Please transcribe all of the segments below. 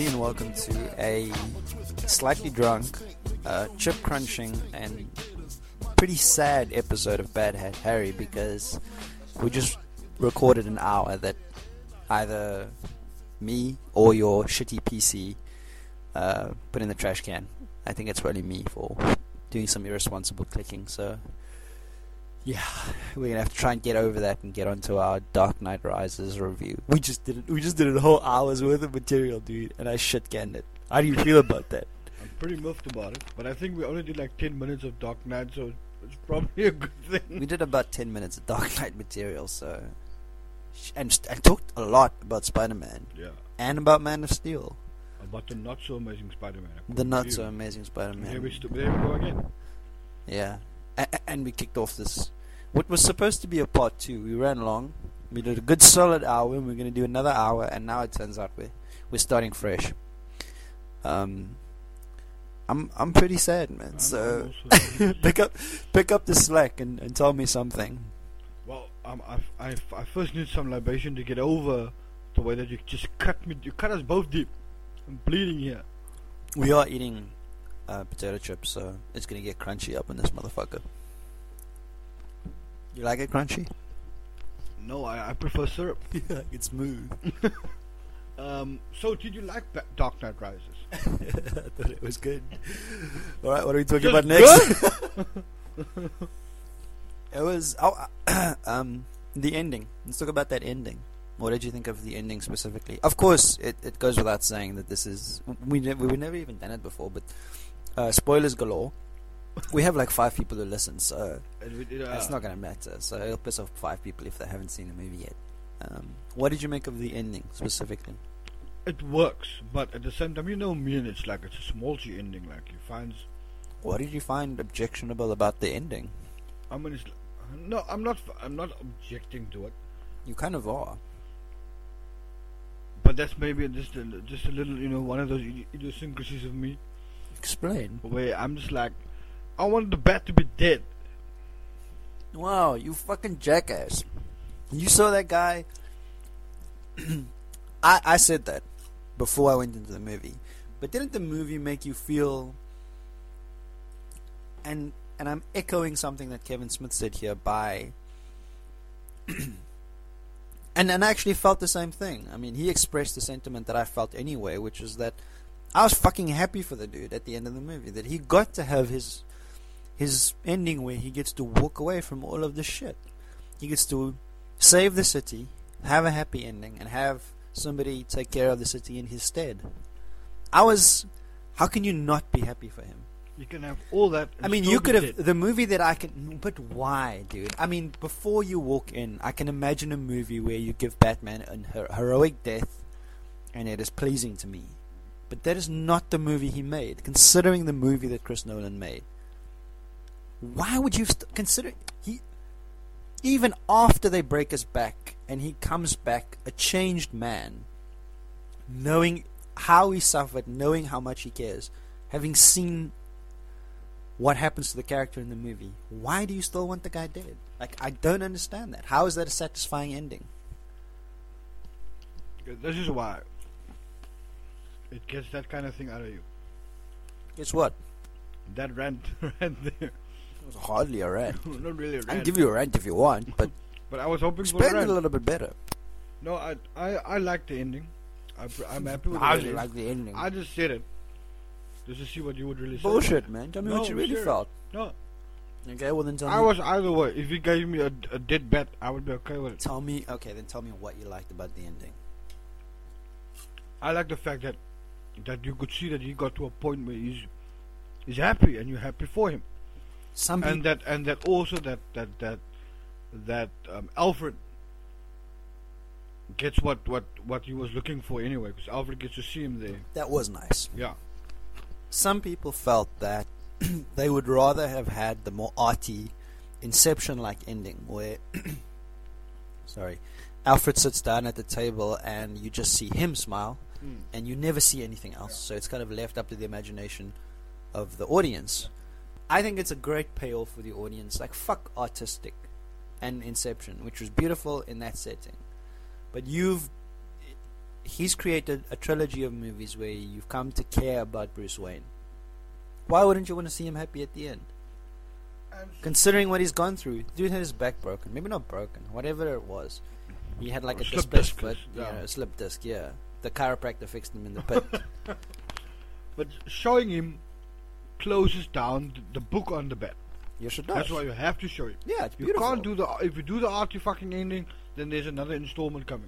everybody, and welcome to a slightly drunk, chip crunching, and pretty sad episode of Bad Hat Harry, because we just recorded an hour that either me or your shitty PC put in the trash can. I think it's probably me for doing some irresponsible clicking, so yeah, we're gonna have to try and get over that and get onto our Dark Knight Rises review. We just did a whole hour's worth of material, dude, and I shit canned it. How do you feel about that? I'm pretty miffed about it, but I think we only did like 10 minutes of Dark Knight, so it's probably a good thing. We did about 10 minutes of Dark Knight material, so and talked a lot about Spider-Man, Yeah, and about Man of Steel, about the not so amazing Spider-Man. the not so amazing Spider-Man. There we go again. Yeah. And we kicked off this, what was supposed to be a part 2. We ran long. We did a good solid hour, and we're going to do another hour, and now it turns out we're starting fresh. I'm pretty sad, man. So pick up the slack and tell me something. Well, I first need some libation to get over the way that you just cut me. You cut us both deep. I'm bleeding here. We are eating potato chips, so it's going to get crunchy up in this motherfucker. You like it crunchy? No, I prefer syrup. Yeah, it's smooth. So did you like Dark Knight Rises? I thought it was good. Alright, what are we talking Just about next? It was the ending. Let's talk about that ending. What did you think of the ending specifically? Of course, it goes without saying that this is... We were never even done it before, but spoilers galore. We have like 5 people who listen, so it's not going to matter. So it'll piss off 5 people if they haven't seen the movie yet. What did you make of the ending specifically? It works, but at the same time, you know me, and it's a smolchy ending. Like he finds. What did you find objectionable about the ending? I mean, no, I'm not objecting to it. You kind of are. But that's maybe just a little, one of those idiosyncrasies of me. Explain. Where I'm just like, I want the bat to be dead. Wow, you fucking jackass. You saw that guy. I said that before I went into the movie. But didn't the movie make you feel... And I'm echoing something that Kevin Smith said here by... and I actually felt the same thing. I mean, he expressed the sentiment that I felt anyway, which is that I was fucking happy for the dude at the end of the movie. That he got to have his ending where he gets to walk away from all of this shit. He gets to save the city, have a happy ending, and have somebody take care of the city in his stead. How can you not be happy for him? You can have all that. I mean, you could have the movie that I can, but why, dude? I mean, before you walk in, I can imagine a movie where you give Batman a heroic death, and it is pleasing to me. But that is not the movie he made, considering the movie that Chris Nolan made. Why would you consider even after they break his back and he comes back a changed man, knowing how he suffered, knowing how much he cares, having seen what happens to the character in the movie, why do you still want the guy dead? Like, I don't understand that. How is that a satisfying ending? This is why it gets that kind of thing out of you. Guess what? That rant there. It was hardly a rant. Not really a rant. I can give you a rant if you want, but but I was hoping for a explain rant. it a little bit better. No, I like the ending. I'm happy with I the ending. like the ending. I just said it just to see what you would really say. Bullshit, man. Tell me No, what you really serious. felt. No, Okay, well then tell me. I was either way. If he gave me a dead bat, I would be okay with it. Tell me. Okay, then tell me what you liked about the ending. I like the fact that you could see that he got to a point where he's happy, and you're happy for him. Some people, And that also that Alfred gets what he was looking for anyway, because Alfred gets to see him there. that was nice. Yeah. Some people felt that they would rather have had the more arty Inception-like ending where Alfred sits down at the table and you just see him smile and you never see anything else, so it's kind of left up to the imagination of the audience. I think it's a great payoff for the audience. Like, fuck Artistic and Inception, which was beautiful in that setting. But he's created a trilogy of movies where you've come to care about Bruce Wayne. Why wouldn't you want to see him happy at the end? Considering what he's gone through, dude had his back broken. Maybe not broken, whatever it was. He had like a displaced foot, a slip disc. Yeah, the chiropractor fixed him in the pit. But showing him closes down the book on the bed. Yes, it does. That's why you have to show it. Yeah, it's You beautiful. can't do if you do the arty fucking ending, then there's another installment coming.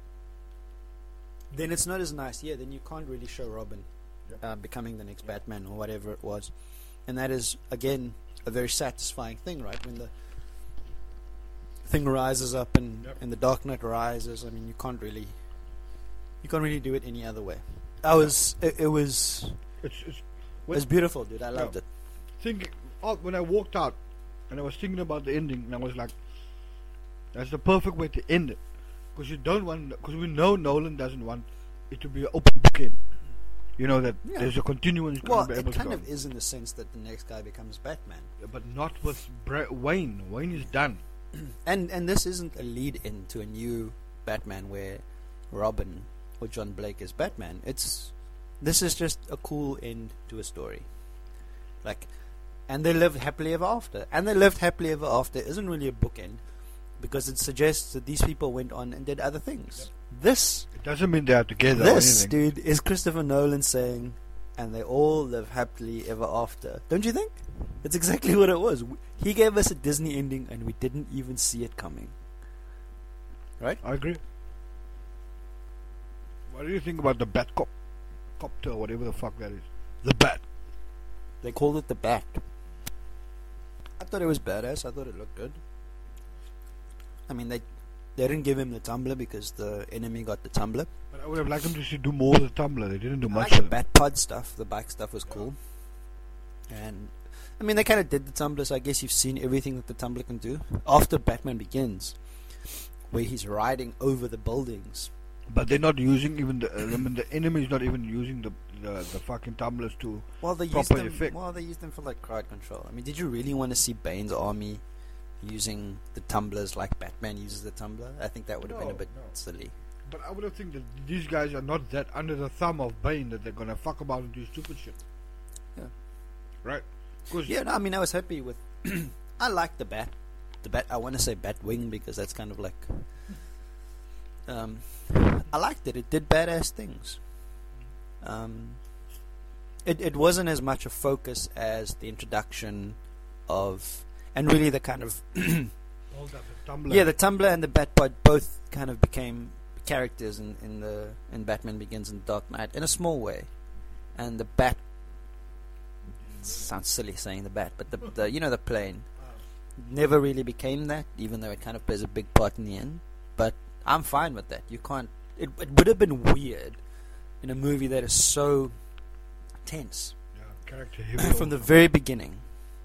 Then it's not as nice. Yeah, then you can't really show Robin becoming the next Batman or whatever it was, and that is again a very satisfying thing, right? When the thing rises up and the Dark Knight rises. I mean, you can't really do it any other way. It was beautiful, dude. I loved it. When I walked out and I was thinking about the ending, and I was like, that's the perfect way to end it, because we know Nolan doesn't want it to be an open book end. You know that there's a continuance. Well, it kind of is in the sense that the next guy becomes Batman, but not with Wayne. Wayne is done. And this isn't a lead in to a new Batman where Robin or John Blake is Batman. This is just a cool end to a story. And they lived happily ever after. And they lived happily ever after isn't really a bookend, because it suggests that these people went on and did other things. It doesn't mean they are together. This, dude, is Christopher Nolan saying, and they all live happily ever after. Don't you think? It's exactly what it was. He gave us a Disney ending and we didn't even see it coming. Right? I agree. What do you think about the Batcopter or whatever the fuck that is? The Bat. They called it the Bat. I thought it was badass. I thought it looked good. I mean, they didn't give him the tumbler because the enemy got the tumbler. But I would have liked them to do more of the tumbler. They didn't do much. I like the Bat pod stuff. The bike stuff was cool. And I mean, they kind of did the tumbler, so I guess you've seen everything that the tumbler can do. After Batman Begins, where he's riding over the buildings. But they're not using even the enemy is not even using the fucking tumblers to proper effect. Well, they use them for like crowd control. I mean, did you really want to see Bane's army using the tumblers like Batman uses the tumbler? I think that would have been a bit silly. But I would have think that these guys are not that under the thumb of Bane that they're gonna fuck about and do stupid shit. Yeah. Right? I mean, I was happy with. I like the Bat. I want to say Batwing because that's kind of like. I liked it. It did badass things. It wasn't as much a focus as the introduction of, and really the kind of. The tumbler. Yeah, the tumbler and the Batpod both kind of became characters in Batman Begins and Dark Knight in a small way, and the Bat. Sounds silly saying the Bat, but the plane never really became that, even though it kind of plays a big part in the end. But I'm fine with that. You can't. It would have been weird in a movie that is so tense, character heavy from the very beginning,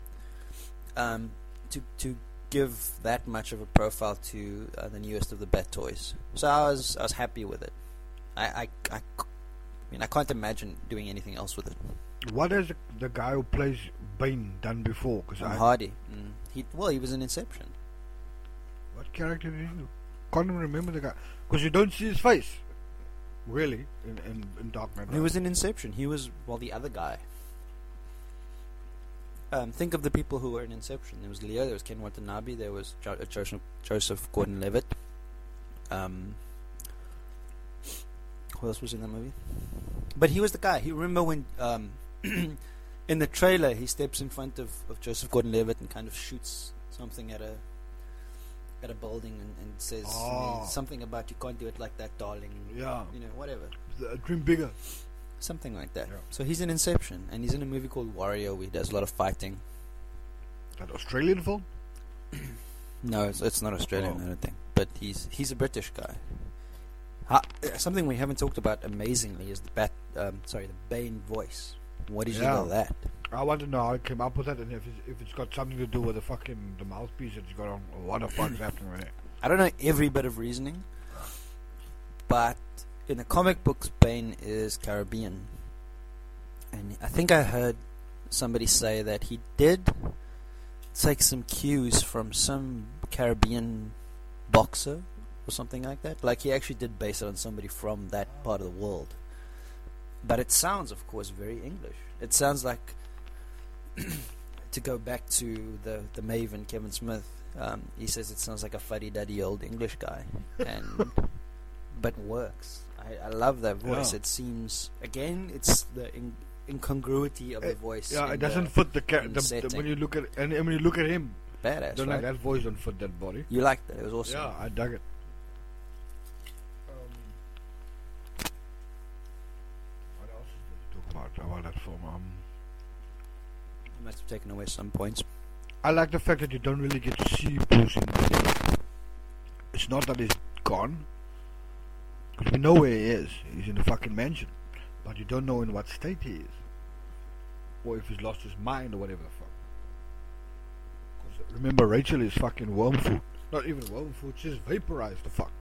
to give that much of a profile to the newest of the Bat toys. So I was happy with it. I mean, I can't imagine doing anything else with it. What has the guy who plays Bane done before? Hardy. He was in Inception. What character did he do? Can't even remember the guy, because you don't see his face really in Dark Knight. He was in Inception. He was the other guy. Think of the people who were in Inception. There was Leo. There was Ken Watanabe. There was Joseph Gordon-Levitt. Who else was in that movie? But he was the guy. You remember when in the trailer he steps in front of Joseph Gordon-Levitt and kind of shoots something at a building and says something about, you can't do it like that, darling. Yeah. Whatever. Dream bigger. Something like that. Yeah. So he's in Inception, and he's in a movie called Warrior where he does a lot of fighting. That Australian film? No, it's not Australian, I don't think. But he's a British guy. Something we haven't talked about amazingly is the Bane voice. What did you know that? I want to know how he came up with that, and if it's got something to do with the mouthpiece that he's got on. What the fuck's happening right there? I don't know every bit of reasoning, but in the comic books, Bane is Caribbean, and I think I heard somebody say that he did take some cues from some Caribbean boxer or something like that. Like he actually did base it on somebody from that part of the world. But it sounds, of course, very English. It sounds like, to go back to the Maven, Kevin Smith, he says it sounds like a fuddy-duddy old English guy, but works. I love that voice. Yeah. It seems, again, it's the incongruity of the voice. Yeah, it doesn't fit the setting. when you look at when you look at him. Badass, Don't right? like that voice don't fit that body. You liked it. It was awesome. Yeah, I dug it. What else is there to talk about that film? You must have taken away some points. I like the fact that you don't really get to see Bruce in the It's not that he's gone, because we know where he is. He's in the fucking mansion, but you don't know in what state he is, or if he's lost his mind or whatever the fuck. 'Cause remember, Rachel is fucking worm food. Not even worm food. She's vaporized the fuck.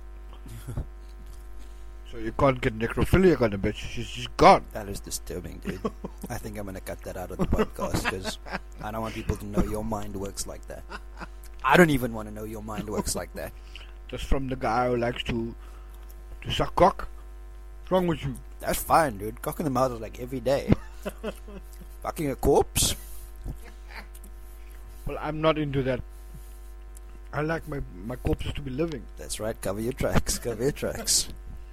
So you can't get necrophiliac on the bitch. She's just gone. That is disturbing, dude. I think I'm going to cut that out of the podcast because I don't want people to know your mind works like that. I don't even want to know your mind works like that. Just from the guy who likes to suck cock. What's wrong with you? That's fine, dude. Cock in the mouth is like every day. Fucking a corpse? Well, I'm not into that. I like my corpses to be living. That's right. Cover your tracks. Cover your tracks.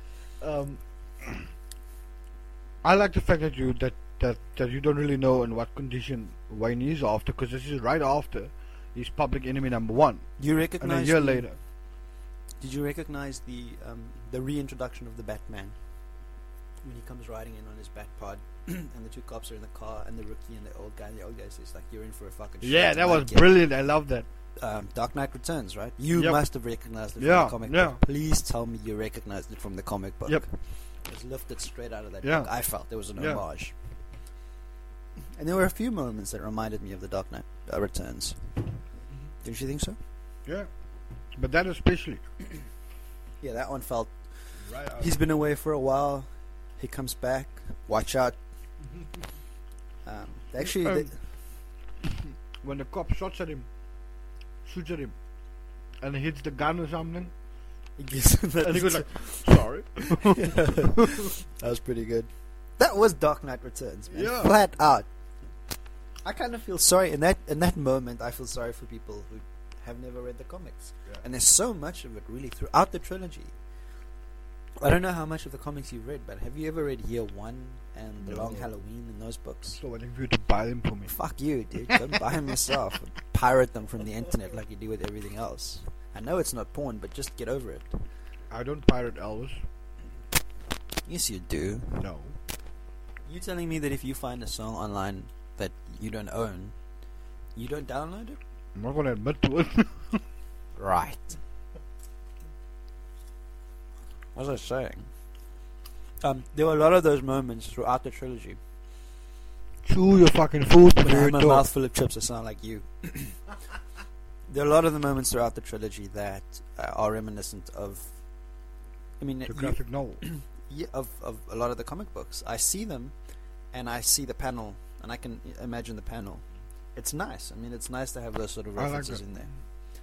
I like the fact that you don't really know in what condition Wayne is after, because this is right after he's public enemy number 1. You recognize And a year later. Did you recognize the reintroduction of the Batman when he comes riding in on his bat pod and the two cops are in the car and the rookie and the old guy says like, you're in for a fucking shit. Yeah, that was Like, brilliant. I love that. Dark Knight Returns, right? You Yep. must have recognized it from Yeah, the comic yeah. book. Please tell me you recognized it from the comic book. Yep. It was lifted straight out of that Yeah. book. I felt there was an Yeah. homage. And there were a few moments that reminded me of the Dark Knight Returns. Didn't you think so? Yeah. But that especially. Yeah, that one felt... Right. He's been away for a while. He comes back. Watch out. Actually... When the cop shoots at him, and he hits the gun or something, he gives him that and he goes like, sorry. That was pretty good. That was Dark Knight Returns, man. Yeah. Flat out. I kind of feel sorry in that moment. I feel sorry for people who have never read the comics, Yeah. and there's so much of it really throughout the trilogy. I don't know how much of the comics you've read, but have you ever read Year One and The No. Long Halloween and those books? So waiting for you to buy them for me. Fuck you, dude. Go buy them yourself. Pirate them from the internet like you do with everything else. I know it's not porn, but just get over it. I don't pirate Elvis. Yes, you do. No. You telling me that if you find a song online that you don't own, you don't download it? I'm not going to admit to it. Right. What was I saying? There were a lot of those moments throughout the trilogy. Chew your fucking food When I before you have my talk. mouth full of chips, I sound like you. There are a lot of the moments throughout the trilogy that are reminiscent of... I mean, The graphic novel. yeah, of a lot of the comic books. I see them, and I see the panel, and I can imagine the panel. It's nice. I mean, it's nice to have those sort of I like references that. in there.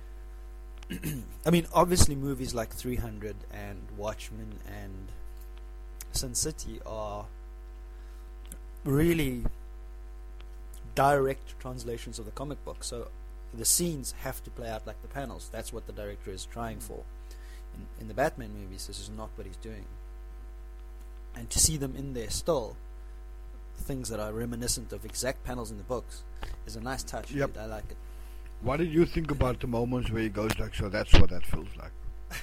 I mean, obviously movies like 300 and Watchmen and Sin City are really direct translations of the comic book, so the scenes have to play out like the panels. That's what the director is trying for. In the Batman movies, this is not what he's doing. And to see them in there still, things that are reminiscent of exact panels in the books, is a nice touch. Yep. Dude. I like it. What did you think about the moments where he goes like, so that's what that feels like?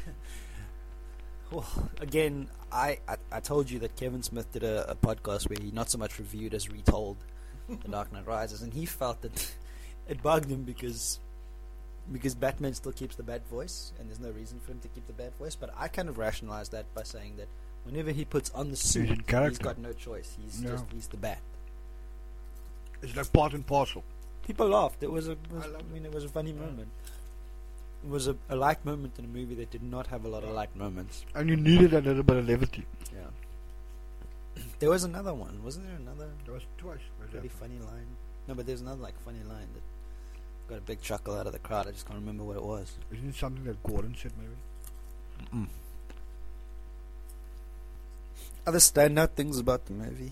Well, again, I told you that Kevin Smith did a podcast where he not so much reviewed as retold The Dark Knight Rises, and he felt that it bugged him because Batman still keeps the bad voice, and there's no reason for him to keep the bad voice. But I kind of rationalized that by saying that whenever he puts on the suit, in character. he's got no choice. He's the Bat. It's like part and parcel. People laughed. It was I love it was a funny moment. It was a light moment in a movie that did not have a lot of light moments. And you needed a little bit of levity. Yeah. There was another one, wasn't there? Another There was twice. really funny line. No, but there's another like funny line that got a big chuckle out of the crowd. I just can't remember what it was. Isn't it something that Gordon said maybe? Other standout things about the movie,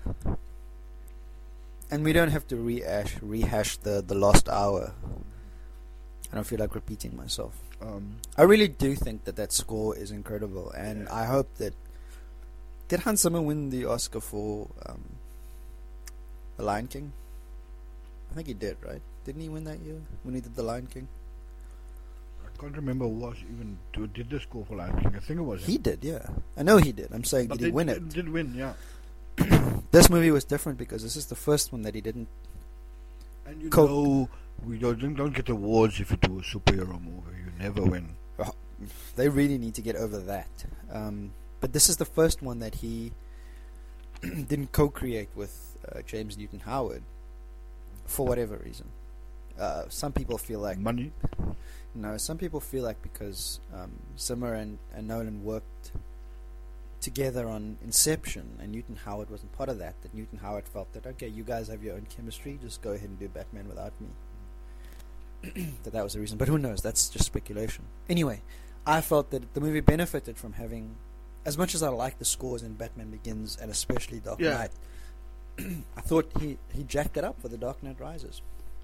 and we don't have to rehash the lost hour. I don't feel like repeating myself. I really do think that score is incredible, and I hope that did Hans Zimmer win the Oscar for The Lion King? I think he did, right? Didn't he win that year when he did The Lion King? I can't remember who was even did the score for Lion King. I think it was him. He did, yeah. I know he did. I'm saying, But did he win it? Did win, yeah. This movie was different because this is the first one that he didn't. And you know, we don't get awards if you do a superhero movie. You never win. They really need to get over that. But this is the first one that he didn't co-create with James Newton Howard for whatever reason. Some people feel like money. No, some people feel like because Zimmer and Nolan worked together on Inception and Newton Howard wasn't part of that Newton Howard felt that, okay, you guys have your own chemistry, just go ahead and do Batman without me. that was the reason, but who knows, that's just speculation. Anyway, I felt that the movie benefited from having, as much as I like the scores in Batman Begins and especially Dark Knight, I thought he jacked it up for The Dark Knight Rises.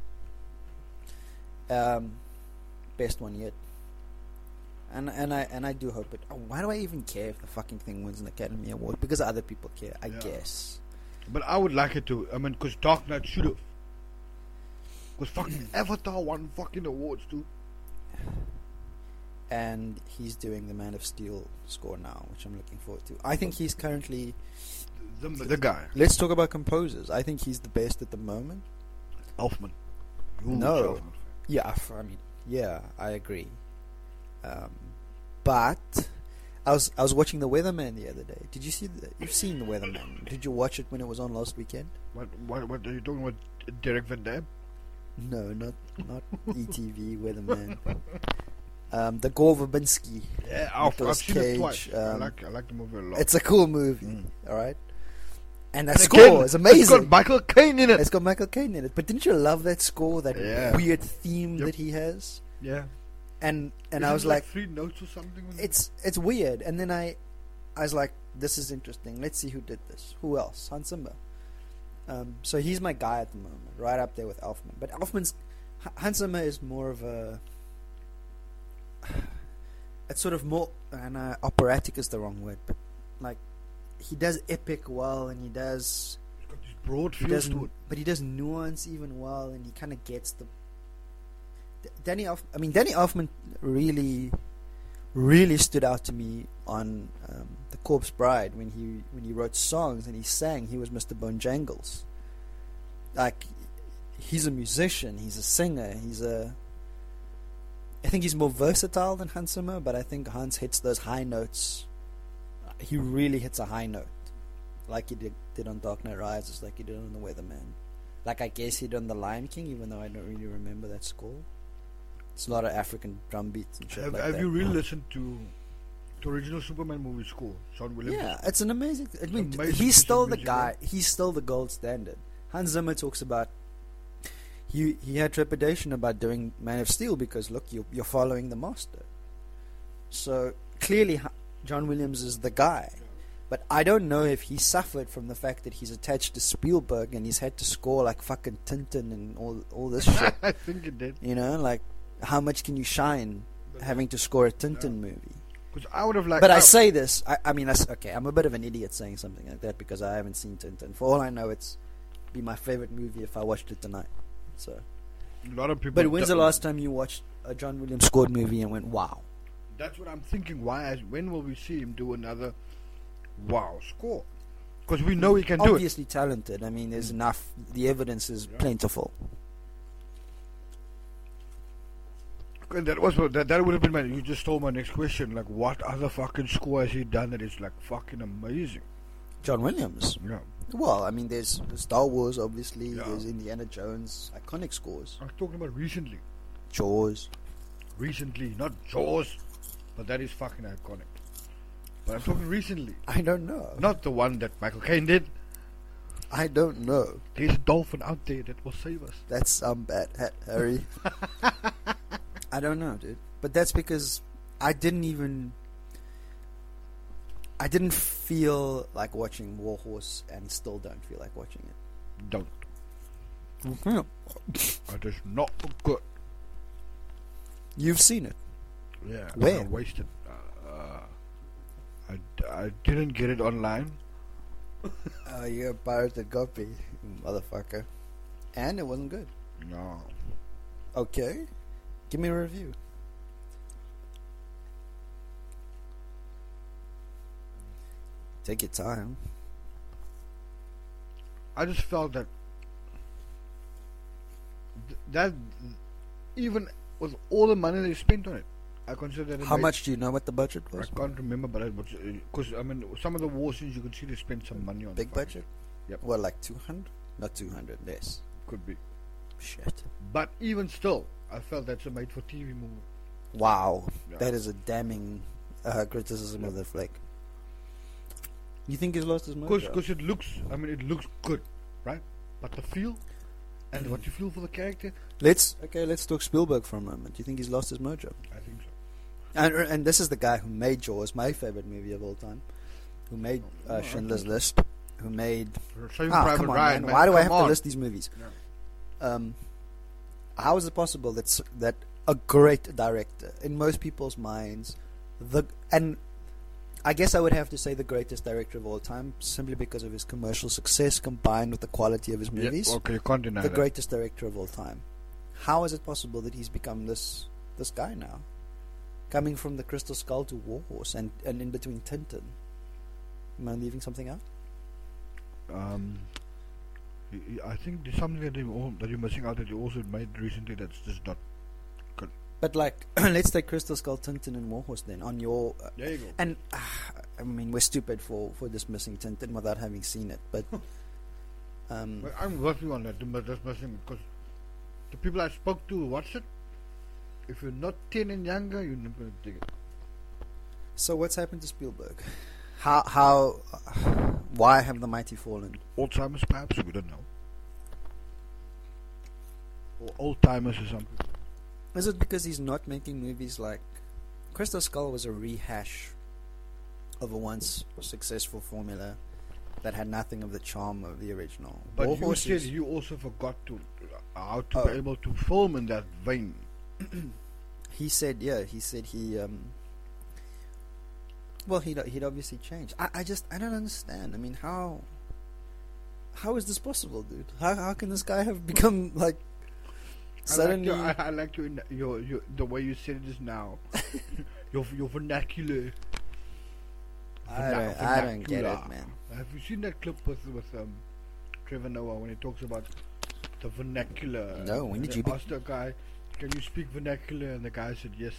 Best one yet. And I do hope it. Why do I even care if the fucking thing wins an Academy Award? Because other people care, I guess. But I would like it to. I mean, because Dark Knight should have. Because fucking Avatar won fucking awards too. And he's doing the Man of Steel score now, which I'm looking forward to. I think he's currently the guy. Let's talk about composers. I think he's the best at the moment. Elfman. No. Yeah, I agree. But I was watching The Weatherman the other day. Did you see you've seen The Weatherman? Did you watch it when it was on last weekend? What are you talking about? Derek Van Dam? No, not ETV Weatherman. The Gore Verbinski. Yeah, I've seen it twice. I like the movie a lot. It's a cool movie. All right. And that score is amazing. It's got Michael Caine in it. But didn't you love that score? That weird theme that he has. Yeah. And I was like 3 notes or something. It's weird. And then I was like, this is interesting. Let's see who did this. Who else? Hans Zimmer. So he's my guy at the moment, right up there with Elfman. But Hans Zimmer is more of a. It's sort of more, and operatic is the wrong word, but like he does epic well, and he does. He's got this broad feels to it, but he does nuance even well, and he kind of gets the. Danny Elfman really, really stood out to me on The Corpse Bride when he wrote songs and he sang. He was Mr. Bojangles. Like, he's a musician, he's a singer, I think he's more versatile than Hans Zimmer, but I think Hans hits those high notes. He really hits a high note, like he did on Dark Knight Rises, like he did on The Weatherman, like I guess he did on The Lion King, even though I don't really remember that score. It's a lot of African drum beats and shit like that. Have you really listened to the original Superman movie score, John Williams? Yeah, it's an amazing. I mean, he's still the guy. He's still the gold standard. Hans Zimmer talks about he had trepidation about doing Man of Steel because look, you're following the master. So clearly, John Williams is the guy. But I don't know if he suffered from the fact that he's attached to Spielberg and he's had to score like fucking Tintin and all this shit. I think it did. You know, like how much can you shine having to score a Tintin movie? Because I would have liked. But I say this. I mean, okay. I'm a bit of an idiot saying something like that because I haven't seen Tintin. For all I know, it's be my favorite movie if I watched it tonight. So. A lot of people. But when's the last time you watched a John Williams scored movie and went, wow? That's what I'm thinking. When will we see him do another wow score? Because we know he can do it. Obviously talented. I mean, there's enough. The evidence is plentiful. And that would have been you just stole my next question. Like, what other fucking score has he done that is like fucking amazing? John Williams. Yeah. Well, I mean, there's Star Wars, obviously. Yeah. There's Indiana Jones, iconic scores. I'm talking about recently. Jaws. Recently, not Jaws, but that is fucking iconic. But I'm talking recently. I don't know. Not the one that Michael Caine did. I don't know. There's a dolphin out there that will save us. That's bad, Harry. I don't know, dude. But that's because I didn't even I didn't feel like watching War Horse, and still don't feel like watching it. Don't. Okay. It is not good. You've seen it. Yeah. Where? I wasted. I didn't get it online. You're a pirated copy, motherfucker. And it wasn't good. No. Okay. Give me a review. Take your time. I just felt that that even with all the money they spent on it, I consider that. How much do you know what the budget was? I can't remember, but it was because I mean some of the war scenes you could see they spent some money on. Big budget? Yep. What, like 200? Not 200, less. Could be. Shit. But even still, I felt that's a made-for-TV movie. Wow. Yeah. That is a damning criticism of the flick. You think he's lost his mojo? Because it looks good, right? But the feel and what you feel for the character, Let's talk Spielberg for a moment. Do you think he's lost his mojo? I think so. And this is the guy who made Jaws, my favorite movie of all time. Who made No, Schindler's List. Who made... Saving Private come on, Ryan, man. man. Why do I Come have to on. list these movies? Yeah. How is it possible that a great director, in most people's minds, and I guess I would have to say the greatest director of all time, simply because of his commercial success combined with the quality of his movies. Yeah, okay, you can't deny The that. greatest director of all time. How is it possible that he's become this guy now? Coming from The Crystal Skull to War Horse and in between Tintin. Am I leaving something out? I think there's something that you're missing out that you also made recently that's just not good. But like, let's take Crystal Skull, Tintin, and War Horse then on your. There you go. And I mean, we're stupid for dismissing Tintin without having seen it, but. Well, I'm working on that, but that's missing because the people I spoke to who watched it. If you're not 10 and younger, you're not going to dig it. So what's happened to Spielberg? How why have the mighty fallen? Alzheimer's, perhaps, we don't know. Or old timers or something. Is it because he's not making movies like Crystal Skull was a rehash of a once successful formula that had nothing of the charm of the original? But War you Horse said is- you also forgot to how to Oh. be able to film in that vein. he said he well he'd obviously changed. I don't understand. I mean, how is this possible, dude? How can this guy have become like suddenly? I like your the way you said it just now. your vernacular. I don't get it, man. Have you seen that clip with Trevor Noah when he talks about the vernacular? No, when And did they you asked the guy, "Can you speak vernacular?" And the guy said yes.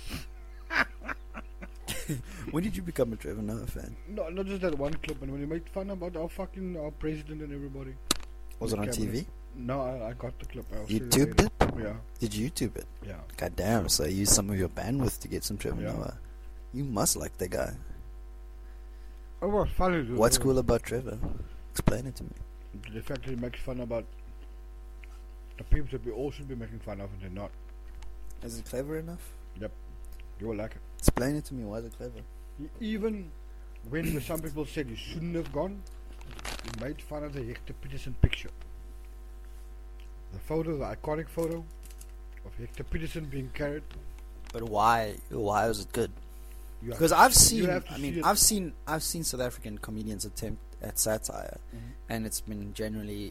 When did you become a Trevor Noah fan? No, not just that one clip, and when he made fun about our president and everybody. Was it on Cabinet. TV? No, I got the clip. I'll You show you tubed it? later. Yeah, Did you YouTube it? yeah. God damn, so you used some of your bandwidth to get some Trevor Yeah. Noah. You must like the guy. It was funny. Dude. What's cool about Trevor? Explain it to me. The fact that he makes fun about the people that we all should be making fun of, and they're not. Is it clever enough? You will like it. Explain it to me. Why is it clever? Even when some people said you shouldn't have gone, he made fun of the Hector Peterson picture. The photo, the iconic photo of Hector Peterson being carried. But why? Why was it good? You have Because to I've see- you seen. have to I see mean, it. I've seen South African comedians attempt at satire, and it's been generally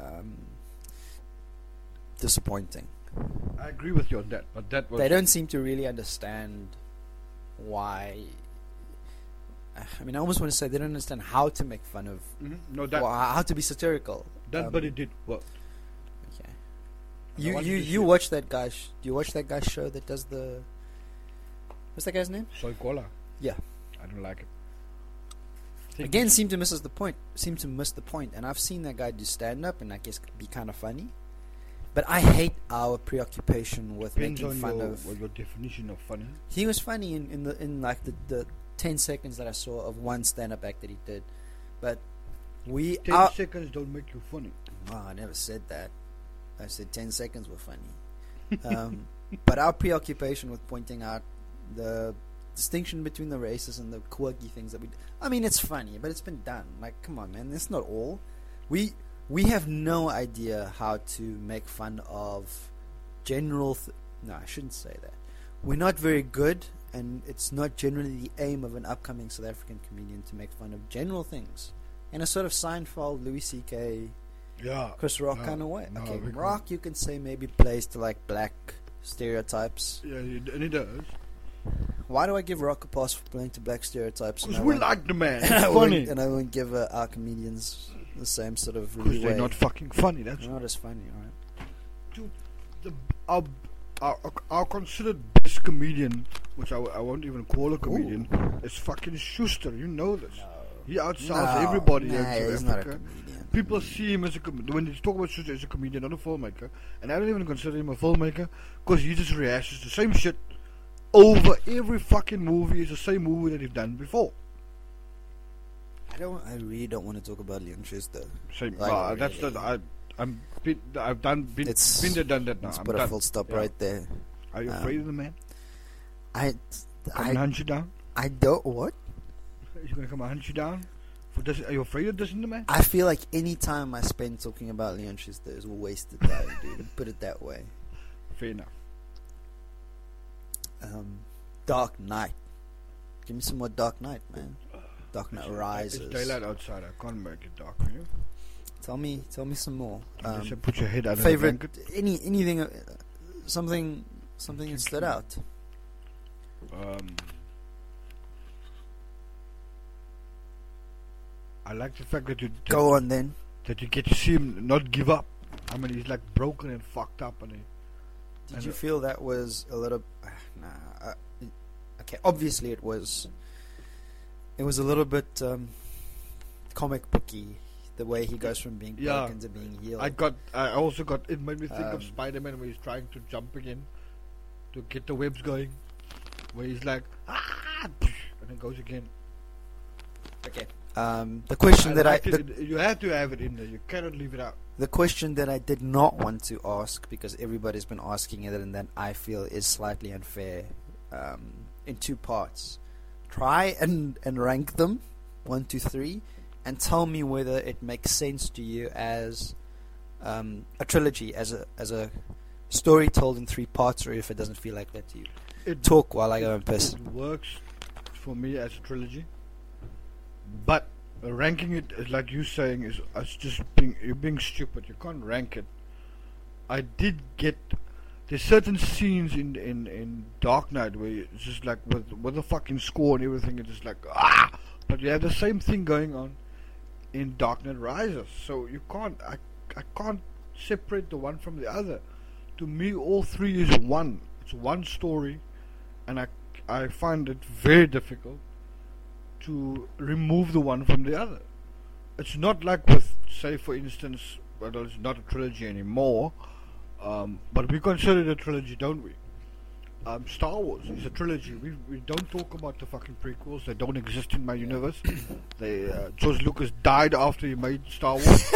disappointing. I agree with you on that, but that was They don't seem to really understand why. I mean, I almost want to say they don't understand how to make fun of, no that or how to be satirical. that, but it did work. Okay. I You wanted to see you it. watch that guy? Do you watch that guy's show that does the? What's that guy's name? Soy cola. Yeah. I don't like it. Again, seem to miss the point. Seem to miss the point. And I've seen that guy do stand up, and I guess be kind of funny. But I hate our preoccupation with Depends making on fun your, of. what your definition of funny. He was funny in like the 10 seconds that I saw of one stand up act that he did, but 10 seconds don't make you funny. Oh, I never said that. I said 10 seconds were funny. But our preoccupation with pointing out the distinction between the races and the quirky things that we. I mean, it's funny, but it's been done. Like, come on, man, that's not all. We have no idea how to make fun of general. No, I shouldn't say that. We're not very good, and it's not generally the aim of an upcoming South African comedian to make fun of general things in a sort of Seinfeld, Louis C.K., Chris Rock kind of way. No, okay, Rock, you can say maybe plays to like black stereotypes. Yeah, and he does. Why do I give Rock a pass for playing to black stereotypes? Because we like the man. And It's funny. and I won't give our comedians the same sort of Because leeway. they're not fucking funny. That's They're not as funny, right? Dude, our considered best comedian, which I won't even call a comedian, is fucking Schuster. You know this. No. He outsells everybody in he's South not a Africa. comedian. People see him as a when they talk about Schuster as a comedian, not a filmmaker, and I don't even consider him a filmmaker because he just rehashes the same shit over every fucking movie. It's the same movie that he's done before. I really don't want to talk about Leon Schuster. Same. Like, That's really. the I've done been there, done that now. Let's I'm put done. a full stop Yeah. right there. Are you afraid of the man? I Come and hunt you down? I don't what? Is he gonna come and hunt you down? Are you afraid of dissing the man? I feel like any time I spend talking about Leon Schuster is wasted time, dude. Put it that way. Fair enough. Dark Knight. Give me some more Dark Knight, man. Dark Knight Rises. It's daylight outside. I can't make it dark for you. Tell me some more. You should put your head under Favorite the blanket. anything something that stood out. I like the fact that Go on then. that you get to see him not give up. I mean, he's like broken and fucked up, and Did you feel that was a little? Okay, obviously it was. It was a little bit comic booky, the way he goes from being broken to being healed. I also got. It made me think of Um, Spider-Man when he's trying to jump again to get the webs going, where he's like and then goes again. Okay. The question You have to have it in there. You cannot leave it out. the question that I did not want to ask, because everybody's been asking it, and that I feel is slightly unfair, in two parts. Try and rank them 1 to 3, and tell me whether it makes sense to you as a trilogy, as a story told in 3 parts, or if it doesn't feel like that to you. Talk while I go and piss. It works for me as a trilogy, but ranking it is like you saying is just you're being stupid. You can't rank it. I did get there's certain scenes in Dark Knight where it's just like with the fucking score and everything. It's just like but you have the same thing going on in Dark Knight Rises. So you can't I can't separate the one from the other. To me, all 3 is one. It's one story, and I find it very difficult to remove the one from the other. It's not like with, say, for instance, well, it's not a trilogy anymore, but we consider it a trilogy, don't we? Star Wars is a trilogy. We don't talk about the fucking prequels. They don't exist in my universe. George Lucas died after he made Star Wars.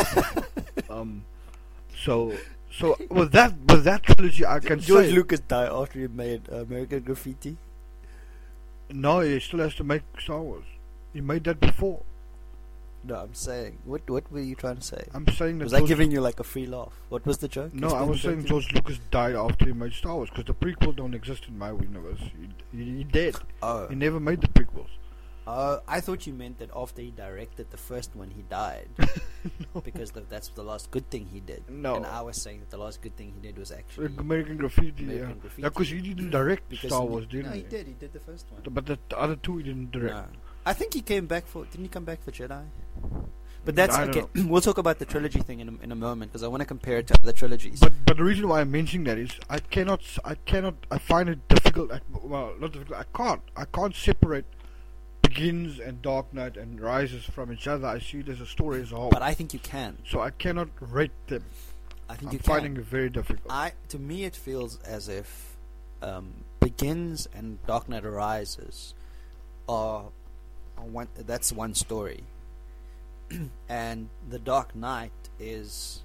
So with that trilogy, I can George say Lucas died after he made American Graffiti. no, he still has to make Star Wars. He made that before. No, I'm saying, what were you trying to say? I'm saying that. Was I giving you like a free laugh? What was the joke? No, Explain I was the joke saying to George Lucas died after he made Star Wars because the prequels don't exist in my universe. He dead. Oh. He never made the prequels. I thought you meant that after he directed the first one, he died. Because that's the last good thing he did. No. And I was saying that the last good thing he did was actually American Graffiti. American Graffiti. Yeah, because he didn't direct because Star Wars, no, didn't he he? did. He did the first one. But the other 2 he didn't direct. No. I think he came back for. Didn't he come back for Jedi? But that's I don't okay. know. We'll talk about the trilogy thing in a moment because I want to compare it to other trilogies. But the reason why I'm mentioning that is I find it difficult. Not difficult. I can't separate Begins and Dark Knight and Rises from each other. I see it as a story as a whole. But I think you can. So I cannot rate them. I think I'm you can. finding it very difficult. To me, it feels as if Begins and Dark Knight Rises are one. That's one story, and the Dark Knight is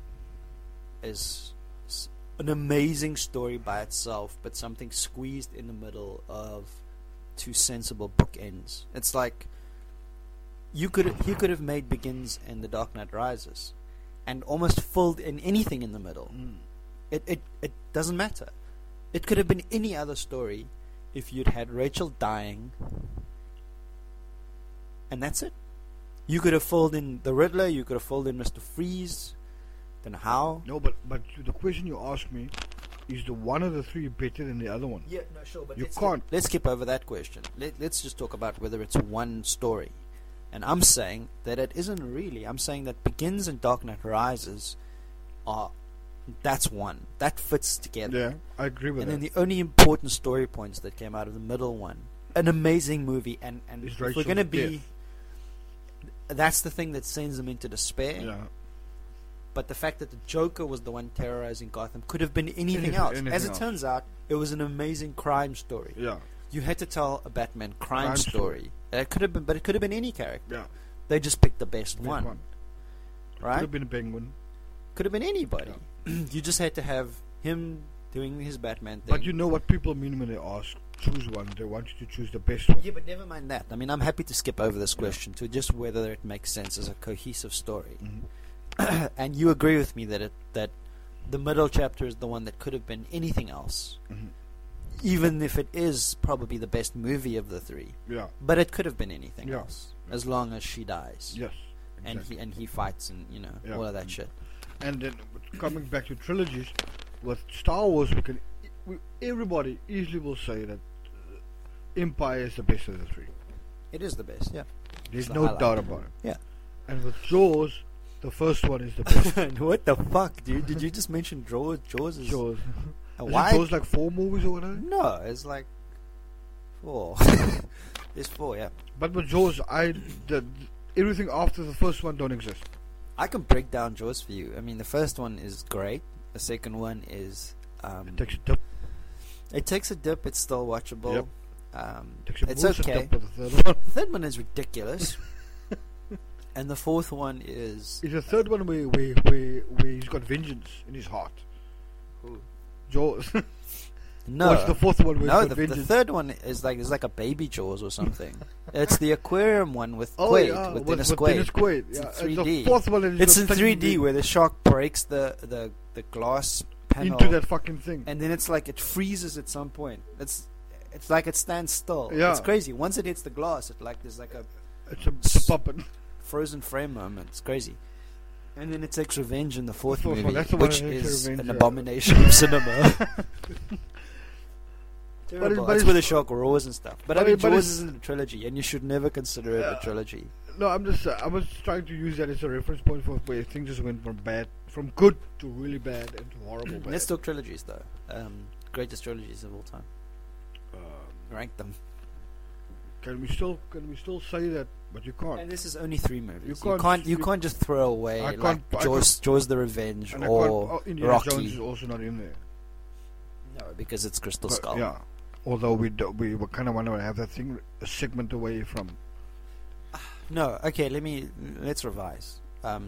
an amazing story by itself, but something squeezed in the middle of two sensible bookends. It's like he could have made Begins and The Dark Knight Rises, and almost filled in anything in the middle. It doesn't matter. It could have been any other story if you'd had Rachel dying, and that's it. You could have filled in the Riddler. You could have filled in Mr. Freeze. Then how? No, but the question you asked me is the one of the three better than the other one? Yeah, no, sure, but you can't. Let's skip over that question. Let's just talk about whether it's one story. And I'm saying that it isn't really. I'm saying that Begins and Dark Knight Rises that's one. That fits together. Yeah, I agree with and that. then the only important story points that came out of the middle one, an amazing movie, and if we're going to be... That's the thing that sends them into despair. Yeah. But the fact that the Joker was the one terrorizing Gotham could have been anything else. As it turns out, it was an amazing crime story. Yeah. You had to tell a Batman crime story. It could have been, but it could have been any character. Yeah. They just picked the best one. Right? Could have been a Penguin. Could have been anybody. Yeah. You just had to have him doing his Batman thing. But you know what people mean when they ask, choose one. They want you to choose the best one. Yeah, but never mind that. I mean, I'm happy to skip over this question to just whether it makes sense as a cohesive story. Mm-hmm. And you agree with me that the middle chapter is the one that could have been anything else. Mm-hmm. Even if it is probably the best movie of the three. Yeah. But it could have been anything else. As long as she dies. Yes. Exactly. And he fights and, all of that shit. And then coming back to trilogies, with Star Wars, everybody easily will say that Empire is the best of the three. It is the best, yeah. There's no doubt about it. Yeah. And with Jaws, the first one is the best. What the fuck, dude? Did you just mention Jaws? Jaws is... Jaws. Why? Jaws like 4 movies or whatever? No, it's like 4. There's 4, yeah. But with Jaws, everything after the first one don't exist. I can break down Jaws for you. I mean, the first one is great. The second one is... it takes a dip. It takes a dip. It's still watchable. Yep. It's okay. Dip with the third one. The third one is ridiculous. And the fourth one is... It's the third one where he's got vengeance in his heart. Who? Jaws. No. It's the fourth one with the third one is like a baby Jaws or something. It's the aquarium one with Quaid, with Dennis Quaid. It's in 3D. The fourth one it's in 3D where the shark breaks the glass panel into that fucking thing, and then it's like it freezes at some point. It's like it stands still. Yeah. It's crazy. Once it hits the glass, there's like it's a puppet. Frozen frame moment. It's crazy. And then it takes revenge in the fourth movie, which is an abomination of cinema. Terrible. But it's where the shark roars and stuff. But I mean, Jaws isn't a trilogy, and you should never consider it a trilogy. No, I was trying to use that as a reference point for where things just went from good to really bad and to horrible bad. Let's talk trilogies, though. Greatest trilogies of all time. Rank them. Can we still say that? But you can't. And this is only 3 movies. You can't just throw away Jaws the Revenge or Indiana Rocky. Jones is also not in there. No, because it's Crystal Skull. Yeah. Although we kind of want to have that thing a segment away from. No, okay. Let's revise.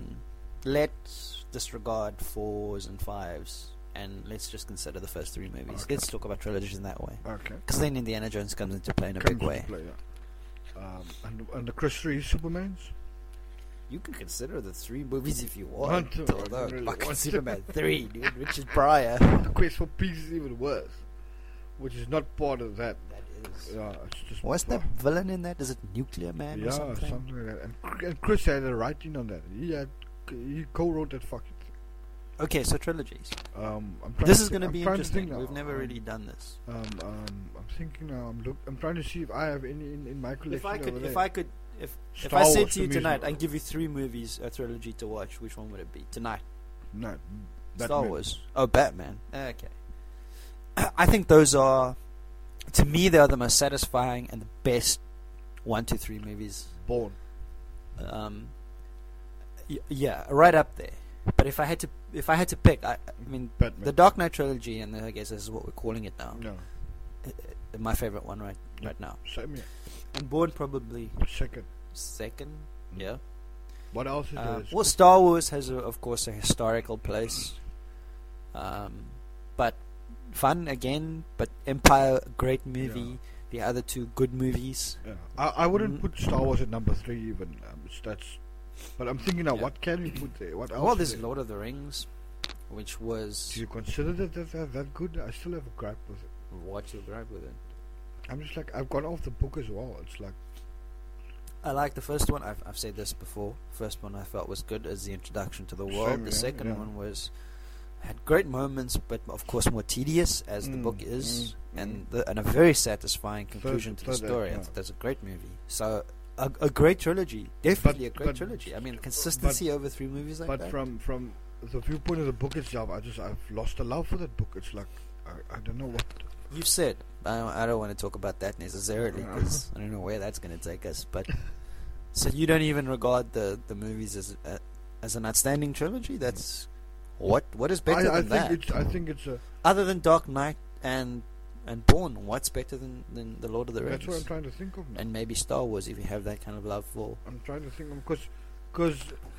Let's disregard 4s and 5s, and let's just consider the first 3 movies. Okay. Let's talk about trilogies in that way. Okay. Because then Indiana Jones comes into play in a big way. And the Chris 3 Supermans. You can consider the 3 movies if you want. Really fucking Superman 3, dude. Richard Pryor. The Quest for Peace is even worse, which is not part of that. That is. Yeah, it's just. What's the villain in that? Is it Nuclear Man or something? Yeah, something like that. And Chris had a writing on that. He co-wrote that fucking thing. Okay, so trilogies. This is going to be interesting. We've never really done this. I'm thinking now. I'm trying to see if I have any in my collection. If I said to you tonight, I'd give you 3 movies, a trilogy to watch, which one would it be tonight? No, Star Wars. Oh, Batman. Okay. I think those are, to me, they are the most satisfying and the best 1, 2, 3 movies. Bourne. Yeah, right up there. But if I had to pick, I mean, Batman. The Dark Knight trilogy, and I guess this is what we're calling it now. No. My favorite one right now. Same here. And Bourne probably second. Yeah. What else is there? Well, Star Wars has, of course, a historical place. But fun again. But Empire, great movie. the other two good movies. Yeah. I wouldn't put Star Wars at number 3 even. But I'm thinking now, Yeah. what can we put there? What else? Well, is there's there? Lord of the Rings, which was Do you consider that good? I still have a gripe with it. what you gripe with it. I'm just like, I've gone off the book as well. It's like, I like the first one. I've said this before. First one I felt was good as the introduction to the world. Same, The yeah, second yeah. one had great moments, but of course more tedious as the book is, and a very satisfying conclusion to the third, story. yeah. I think that's a great movie. So a great trilogy, definitely a great but- trilogy. I mean, consistency over 3 movies like but that. from the viewpoint of the book itself, I've lost a love for that book. It's like, I don't know what. You've said I don't want to talk about that necessarily Yeah. because I don't know where that's going to take us. But so you don't even regard the movies as an outstanding trilogy? That's what is better than that? I think it's a. Other than Dark Knight and Bourne, what's better than the Lord of the Rings? That's what I'm trying to think of now. And maybe Star Wars if you have that kind of love for. I'm trying to think because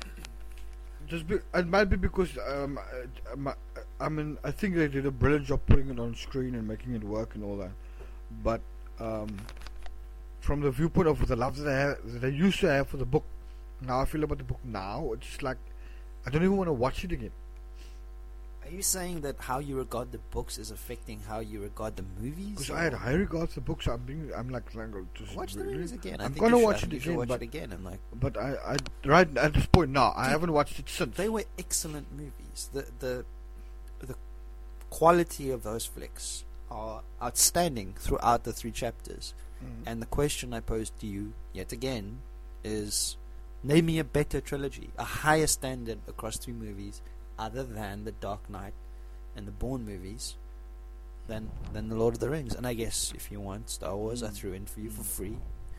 it might be because I mean, I think they did a brilliant job putting it on screen and making it work and all that. But from the viewpoint of the love that they used to have for the book, now I feel about the book now, it's just like I don't even want to watch it again. Are you saying that how you regard the books is affecting how you regard the movies? Because I had high regards to the books. I'm like just watch the really- movies again. I I'm think gonna you watch should. it You should again, watch but it again. And like but I right at this point now I haven't watched it since. they were excellent movies. The quality of those flicks are outstanding throughout the 3 chapters. And the question I pose to you yet again is: name me a better trilogy, a higher standard across 3 movies, other than the Dark Knight and the Bourne movies, than the Lord of the Rings. And I guess if you want Star Wars, I threw in for you for free.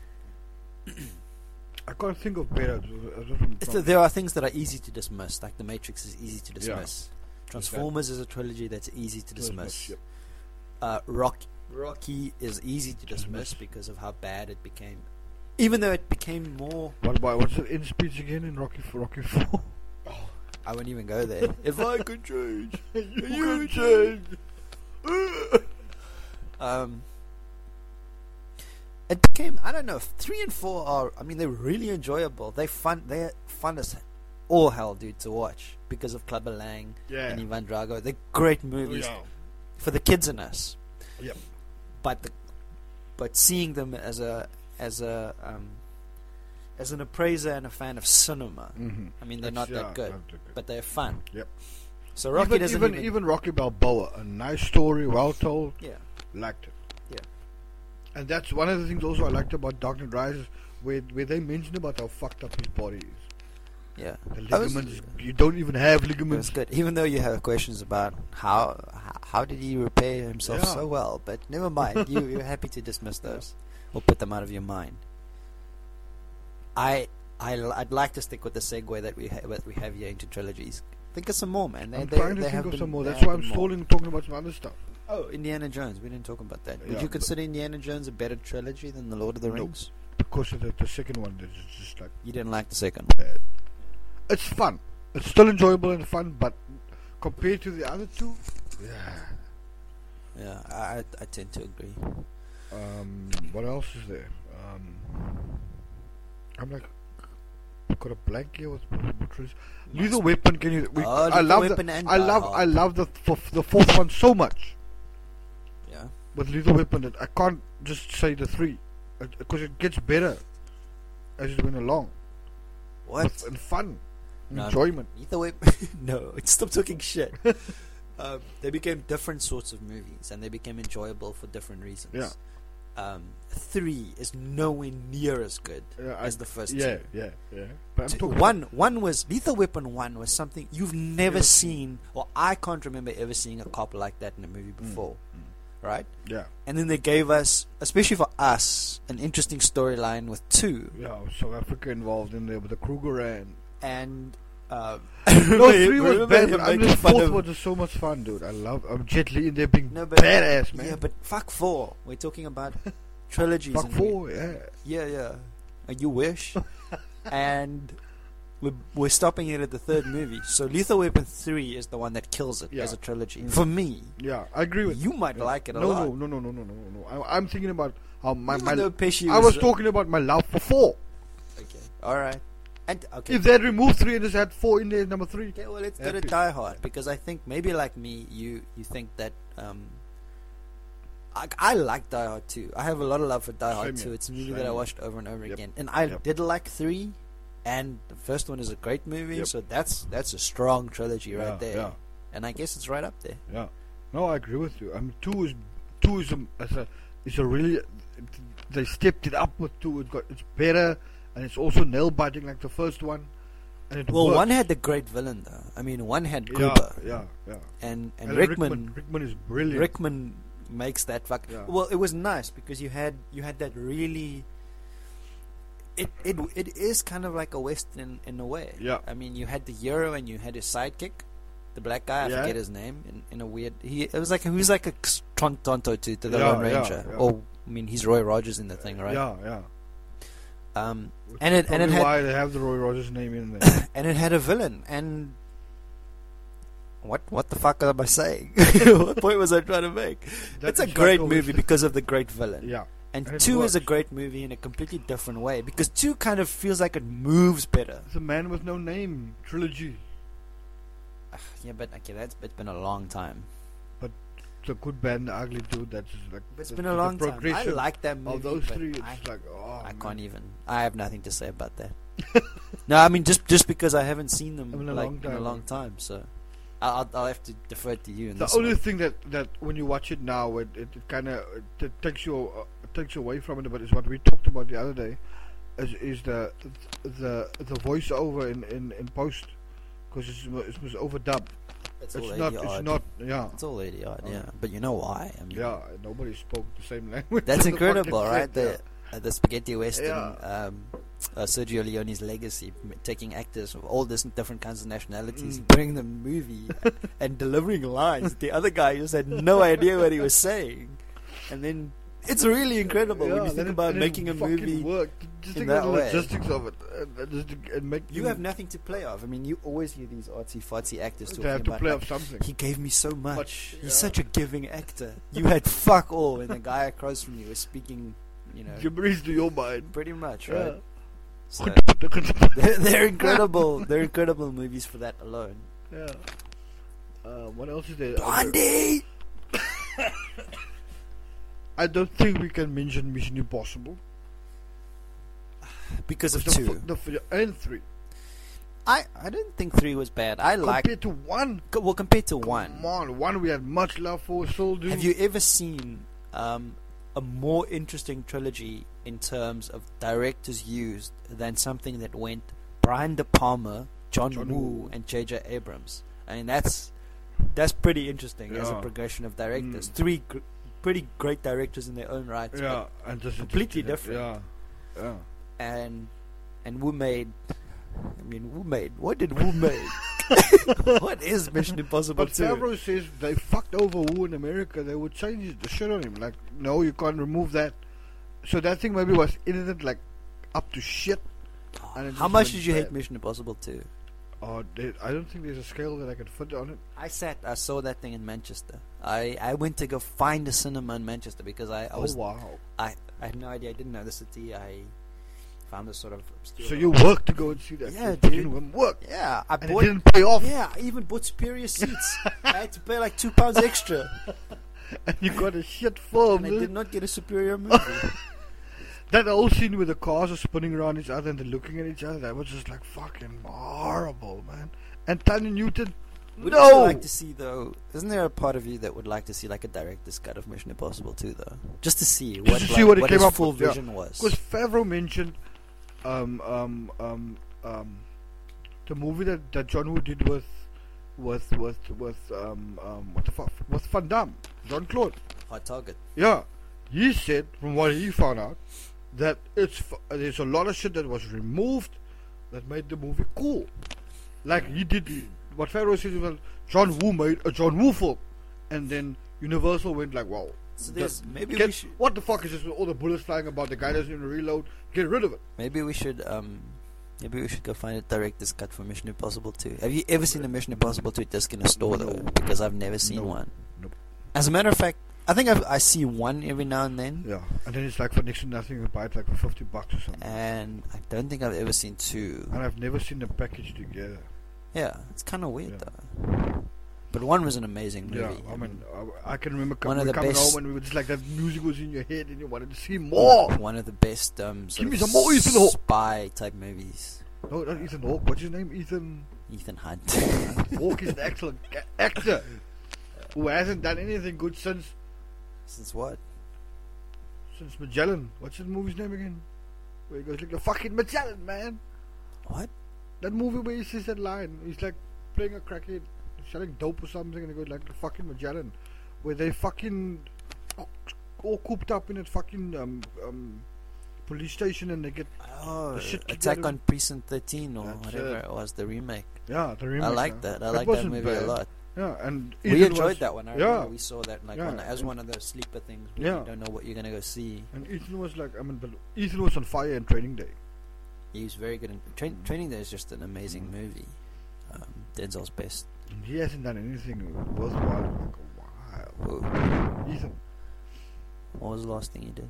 I can't think of better. There are things that are easy to dismiss, like The Matrix is easy to dismiss. Transformers is a trilogy that's easy to dismiss. Yep. Rocky is easy to dismiss because of how bad it became. Even though it became more... What's the end speech again in Rocky 4? I won't even go there. If I could change, you change. It became, I don't know, 3 and 4 are, I mean, they're really enjoyable. They're fun as all hell, dude, to watch because of Clubber Lang and Ivan Drago. They're great movies for the kids in us. Yep. But seeing them as an appraiser and a fan of cinema, I mean, they're not that good, but they're fun. Yep. So Rocky doesn't even Rocky Balboa, a nice story, well told. Yeah. Liked it. Yeah. And that's one of the things also I liked about Dark Knight Rises, where they mention about how fucked up his body is. Yeah. The ligaments, you don't even have ligaments. That's good. Even though you have questions about how did he repair himself so well, but never mind. You're happy to dismiss those or put them out of your mind. I'd like to stick with the segue that we have here into trilogies. Think of some more, man. I'm trying to think of some more. That's why I'm stalling talking about some other stuff. Oh, Indiana Jones. We didn't talk about that. Would Yeah, you consider Indiana Jones a better trilogy than the Lord of the Nope. Rings? Because of the second one, it's just like You didn't like the second one. it's fun. It's still enjoyable and fun, but compared to the other two, Yeah, I tend to agree. what else is there? I'm like, got a blank here with Lethal Weapon. Can you? I love the fourth one so much. Yeah. With Lethal Weapon, that I can't just say the 3 because it gets better as it went along. What? And fun, No, enjoyment. Either way, no. Stop talking shit. They became different sorts of movies, and they became enjoyable for different reasons. Yeah. 3 is nowhere near as good as the first two. Yeah. But I'm talking One was Lethal Weapon 1 was something you've never seen, or I can't remember ever seeing a cop like that in a movie before. Right? Yeah. And then they gave us, especially for us, an interesting storyline with 2. Yeah, South Africa involved in there with the Kruger And no, 3 was bad, but making the fun 4th of- was just so much fun, dude. I love Jet Li in there being No, but- badass, man. Yeah, but fuck 4. We're talking about trilogies. Fuck and 4, yeah. Yeah. You wish. And we're stopping it at the 3rd movie. So Lethal Weapon 3 is the one that kills it as a trilogy. For me. Yeah, I agree with You might like it a no, lot. No. I'm thinking about Even though Pesci I was talking about my love for 4. Okay, all right. And okay. If they had removed 3 and just had 4 in there, number 3. Okay, well, let's go to Happy. Die Hard, because I think maybe like me, you think that I like Die Hard 2. I have a lot of love for Die Hard 2. It's a movie that I watched over and over again, and I did like 3, and the first one is a great movie. So that's a strong trilogy right there. Yeah. And I guess it's right up there. Yeah. No, I agree with you. I mean, 2 is a really, they stepped it up with 2. It's better, and it's also nail biting like the first one. And it works. 1 had the great villain though. I mean, 1 had Cooper. Yeah. And And Rickman is brilliant. Rickman makes that fuck. Yeah. Well, it was nice because you had that really. It is kind of like a western in a way. Yeah. I mean, you had the hero and you had his sidekick, the black guy. I forget his name. In a weird, he was like a Tonto to the Lone Ranger. Yeah. Or I mean, he's Roy Rogers in the thing, right? Yeah. And it had why they have the Roy Rogers name in there. and it had a villain. And what the fuck am I saying? What point was I trying to make? It's a great movie because of the great villain. Yeah. And 2 is a great movie in a completely different way, because 2 kind of feels like it moves better. The Man with No Name trilogy. Yeah, but okay, it's been a long time. But the Good, Bad, and the Ugly dude. That's just like It's been a long time. I like that movie. Of those but 3, it's like I can't even. I have nothing to say about that. No, I mean just because I haven't seen them in a long time, so I'll have to defer to you. The only thing that when you watch it now, it kind of takes you away from it. But it's what we talked about the other day, is the voiceover in post, because it's overdubbed. It's all idiotic. Yeah, but you know why? I mean, nobody spoke the same language. That's incredible, right? The spaghetti western, Sergio Leone's legacy, taking actors of all different kinds of nationalities, bringing them movie and delivering lines. The other guy just had no idea what he was saying, and then it's really incredible when you think about making a movie Just in think about that the way. logistics of it. You have nothing to play off. I mean, you always hear these artsy-fartsy actors talking They have to about play like, off something. he gave me so much. He's such a giving actor. You had fuck all, and the guy across from you was speaking, gibberish to your mind. pretty much, right? Yeah. So, they're incredible. They're incredible movies for that alone. Yeah. What else is there? Blondie! I don't think we can mention Mission Impossible. Because of 2. And 3. I didn't think 3 was bad. I liked... Compared to 1. Well, compared to 1. Come on, 1 we had much love for, still do. Have you ever seen a more interesting trilogy in terms of directors used than something that went Brian De Palma, John Woo, and J.J. Abrams? I mean, that's pretty interesting as a progression of directors. 3 pretty great directors in their own right, but and just completely different. Yeah. And Wu made. I mean, Wu made. What did Wu make? What is Mission Impossible 2? But Favreau says they fucked over Wu in America. They would change the shit on him. Like, no, you can't remove that. So that thing maybe was edited like up to shit. How much did you hate Mission Impossible 2? I don't think there's a scale that I could fit on it. I saw that thing in Manchester. I went to go find a cinema in Manchester because I had no idea. I didn't know the city. I found this sort of obscure. So you worked to go and see that? Yeah, dude. You didn't work. Yeah, It didn't pay off. Yeah, I even bought superior seats. I had to pay like £2 extra, And you got a shit film. and I did not get a superior movie. That whole scene where the cars are spinning around each other and they're looking at each other, that was just like fucking horrible, man. And Tanya Newton, Would you like to see, though? Isn't there a part of you that would like to see like a director's cut of Mission Impossible 2, though, just to see what it came his up full with, vision was? Because Favreau mentioned the movie that John Woo did with what the fuck, with Van Damme, Jean-Claude. Hot Target. Yeah, he said from what he found out that there's a lot of shit that was removed that made the movie cool. Like he did what Favreau said was John Woo made a John Woo film, and then Universal went like, wow. So maybe we should. What the fuck is this with all the bullets flying about? The guy doesn't even reload. Get rid of it. Maybe we should go find a director's cut for Mission Impossible 2. Have you ever seen a Mission Impossible 2 disc in a store though? Because I've never seen one. Nope. As a matter of fact, I think I see one every now and then, Yeah, and then it's like for next to nothing, you buy it like for $50 or something. and I don't think I've ever seen two. And I've never seen them packaged together. Yeah, it's kind of weird Yeah. though. But one was an amazing movie. Yeah, I mean, I can remember One of the coming best- home and we were just like that music was in your head and you wanted to see more. One of the best Give me some more Ethan Hawke. spy type movies. No, not Ethan Hawke. What's his name? Ethan Ethan Hunt. Hawke is an excellent actor who hasn't done anything good since Since what? Magellan. What's his movie's name again? Where he goes like the fucking Magellan, man. What? That movie where he says that line. He's like playing a crackhead, selling dope or something, and he goes like the fucking Magellan, where they fucking all cooped up in a fucking police station and they get Oh, The shit kicked Attack out of- on Precinct 13 or That's whatever it. it was, the remake. the remake. I like that. I like that wasn't movie a bad. lot. Yeah, and We Ethan enjoyed was- that one. I yeah. remember we saw that like Yeah. as one of those sleeper things where Yeah. you don't know what you're going to go see. And Ethan was like, but Ethan was on fire in Training Day. He was very good in Training Day is just an amazing movie. Denzel's best. And he hasn't done anything worthwhile in like a while. Whoa. Ethan. What was the last thing you did?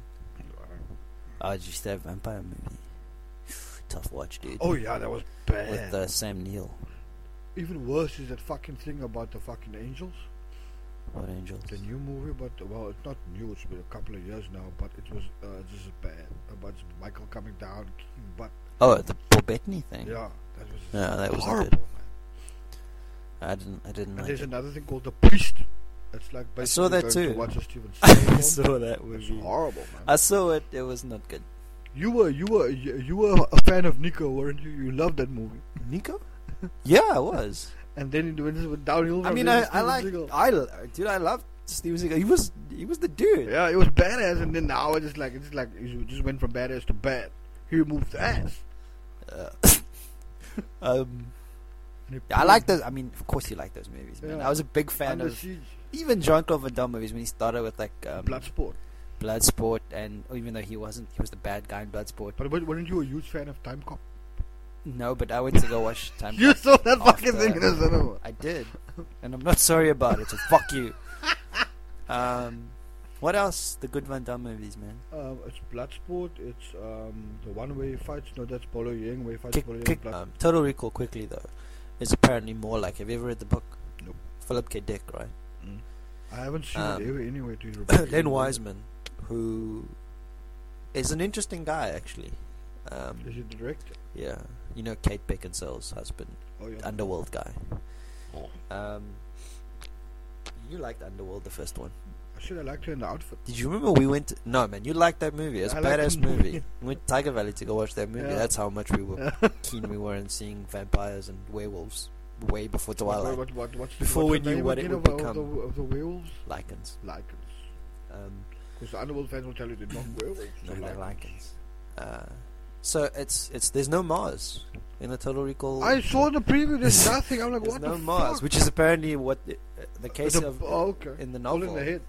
Oh, just that vampire movie. Tough watch, dude. Oh yeah, that was bad. With Sam Neill. Even worse is that fucking thing about the fucking angels. What Angels? The new movie, but well, it's not new. It's been a couple of years now, but it was just as bad. About Michael coming down, kicking butt. Oh, the Paul Bettany thing. Yeah, that was No, that wasn't horrible. good. Man. I didn't And like there's it. another thing called The Priest. It's like I basically saw that going too. to watch a Stephen I Stills film. saw that It's movie. horrible, man. I saw it. It was not good. You were a fan of Nico, weren't you? You loved that movie. Nico? Yeah, I was. And then it went downhill. I from mean, there to I Steven like, Seagal. dude, I loved Steven Seagal. He was the dude. Yeah, it was badass, and then now it's like it just went from badass to bad. He removed the ass. Um, And he I put like those. I mean, of course, you like those movies, man. Yeah. I was a big fan Under of Siege, even Jean-Claude Van Damme movies when he started with like Bloodsport. Bloodsport, and even though he was the bad guy in Bloodsport. But weren't you a huge fan of Time Cop? No, but I went to go watch Time You Cop. saw that fucking after- thing in the cinema. I did, and I'm not sorry about it. So fuck you. What else? The good Van Damme movies, man. It's Bloodsport. It's the one where he fights. No, that's Bolo Yang where he fights Bolo Yang. Total Recall quickly though is apparently more like. Have you ever read the book? Nope. Philip K. Dick, right? I haven't seen it ever anyway. Len Wiseman, who is an interesting guy actually. Is he the director? Yeah, you know Kate Beckinsale's husband, Oh yeah. Underworld guy. You liked Underworld, the first one. I should have liked her in the outfit. Did you remember we went? No, man, you liked that movie. It's a I liked badass the movie. movie. We went to Tiger Valley to go watch that movie. Yeah. That's how much we were keen we were in seeing vampires and werewolves way before Twilight. What's Before what's we the knew name what it again would of become. of the werewolves? Lichens. Lycans. Um, Because the Underworld fans will tell you they're not werewolves. no, they're they're lycans. lichens. So it's there's no Mars in the Total Recall. I saw the preview. There's nothing. I'm like, There's what no the Mars, fuck? which is apparently what the case of okay. in the All novel. in the head.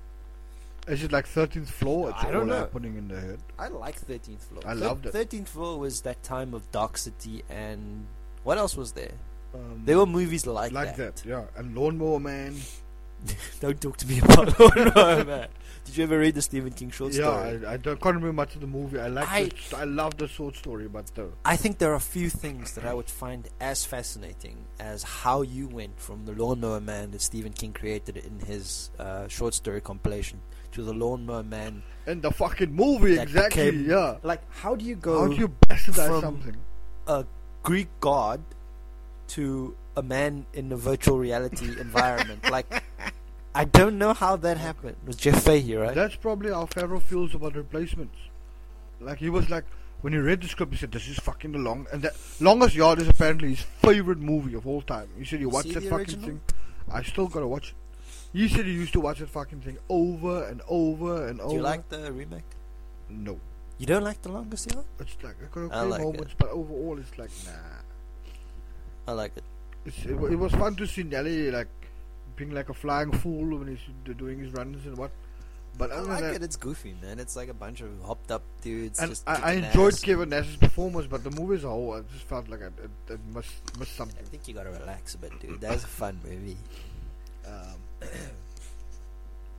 Is it like 13th floor? It's I don't all know. happening in the head. I like 13th Floor. I loved it. 13th Floor was that time of Dark City and what else was there? Um, There were movies like that. Yeah. And Lawnmower Man. Don't talk to me about Lawnmower Man. Did you ever read the Stephen King short story? Yeah, I can't remember much of the movie. I I love the short story, but I think there are a few things that I would find as fascinating as how you went from the Lawnmower Man that Stephen King created in his short story compilation to the Lawnmower Man. and the fucking movie That exactly. became- Yeah. Like, how do you go How do you bastardize from- something? a Greek god to a man in a virtual reality environment? Like, I don't know how that happened. It was Jeff Fahey, right? That's probably how Favreau feels about replacements. Like he was like, when he read the script, he said, "This is fucking the long." And that Longest Yard is apparently his favorite movie of all time. He said he watched See that the fucking original? thing. I still gotta watch it. He said he used to watch that fucking thing over and over and over. Do you like the remake? No, You don't like The Longest Yard? it's like I got I okay like it. moments, but overall it's like nah. I like it. It was fun to see Nelly like being like a flying fool when he's doing his runs and what. But I other like than it. that, It's goofy, man. It's like a bunch of hopped up dudes. and just I kicking enjoyed ass. Kevin Nash's performance, but the movie as a whole, I just felt like I missed I something. think you gotta relax a bit, dude. That's a fun movie.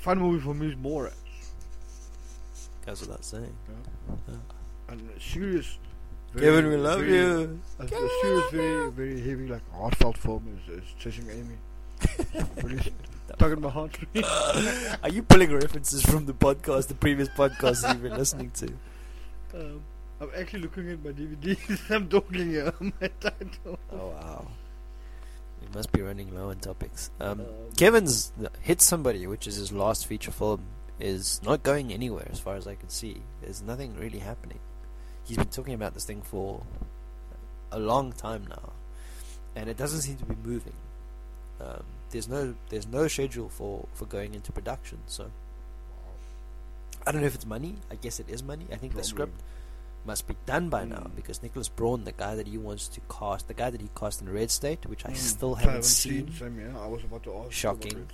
fun movie for me is Mallrats. Goes without saying. And serious. Kevin, we love you. A serious, very, very heavy, like heartfelt film is Chasing Amy. Really tugging my heart. Are you pulling references from the previous podcast you've been listening to? I'm actually looking at my DVDs. I'm talking here on my title. Oh wow. We must be running low on topics. Kevin's Hit Somebody, which is his last feature film, is not going anywhere as far as I can see. There's nothing really happening. He's been talking about this thing for a long time now, and it doesn't seem to be moving. There's no schedule for going into production, so I don't know if it's money. I guess it is money. I think the script must be done by now, because Nicholas Braun, the guy that he wants to cast, the guy that he cast in Red State, which I still haven't seen. Same, yeah. I was about to ask. Shocking.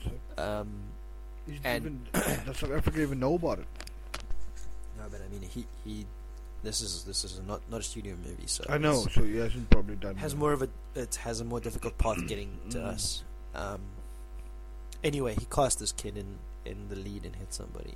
And does South Africa even know about it? No, but I mean, he this is not a studio movie, so I know. So he hasn't probably done. It has a more difficult path getting to us. Anyway, he cast this kid in the lead and Hit Somebody.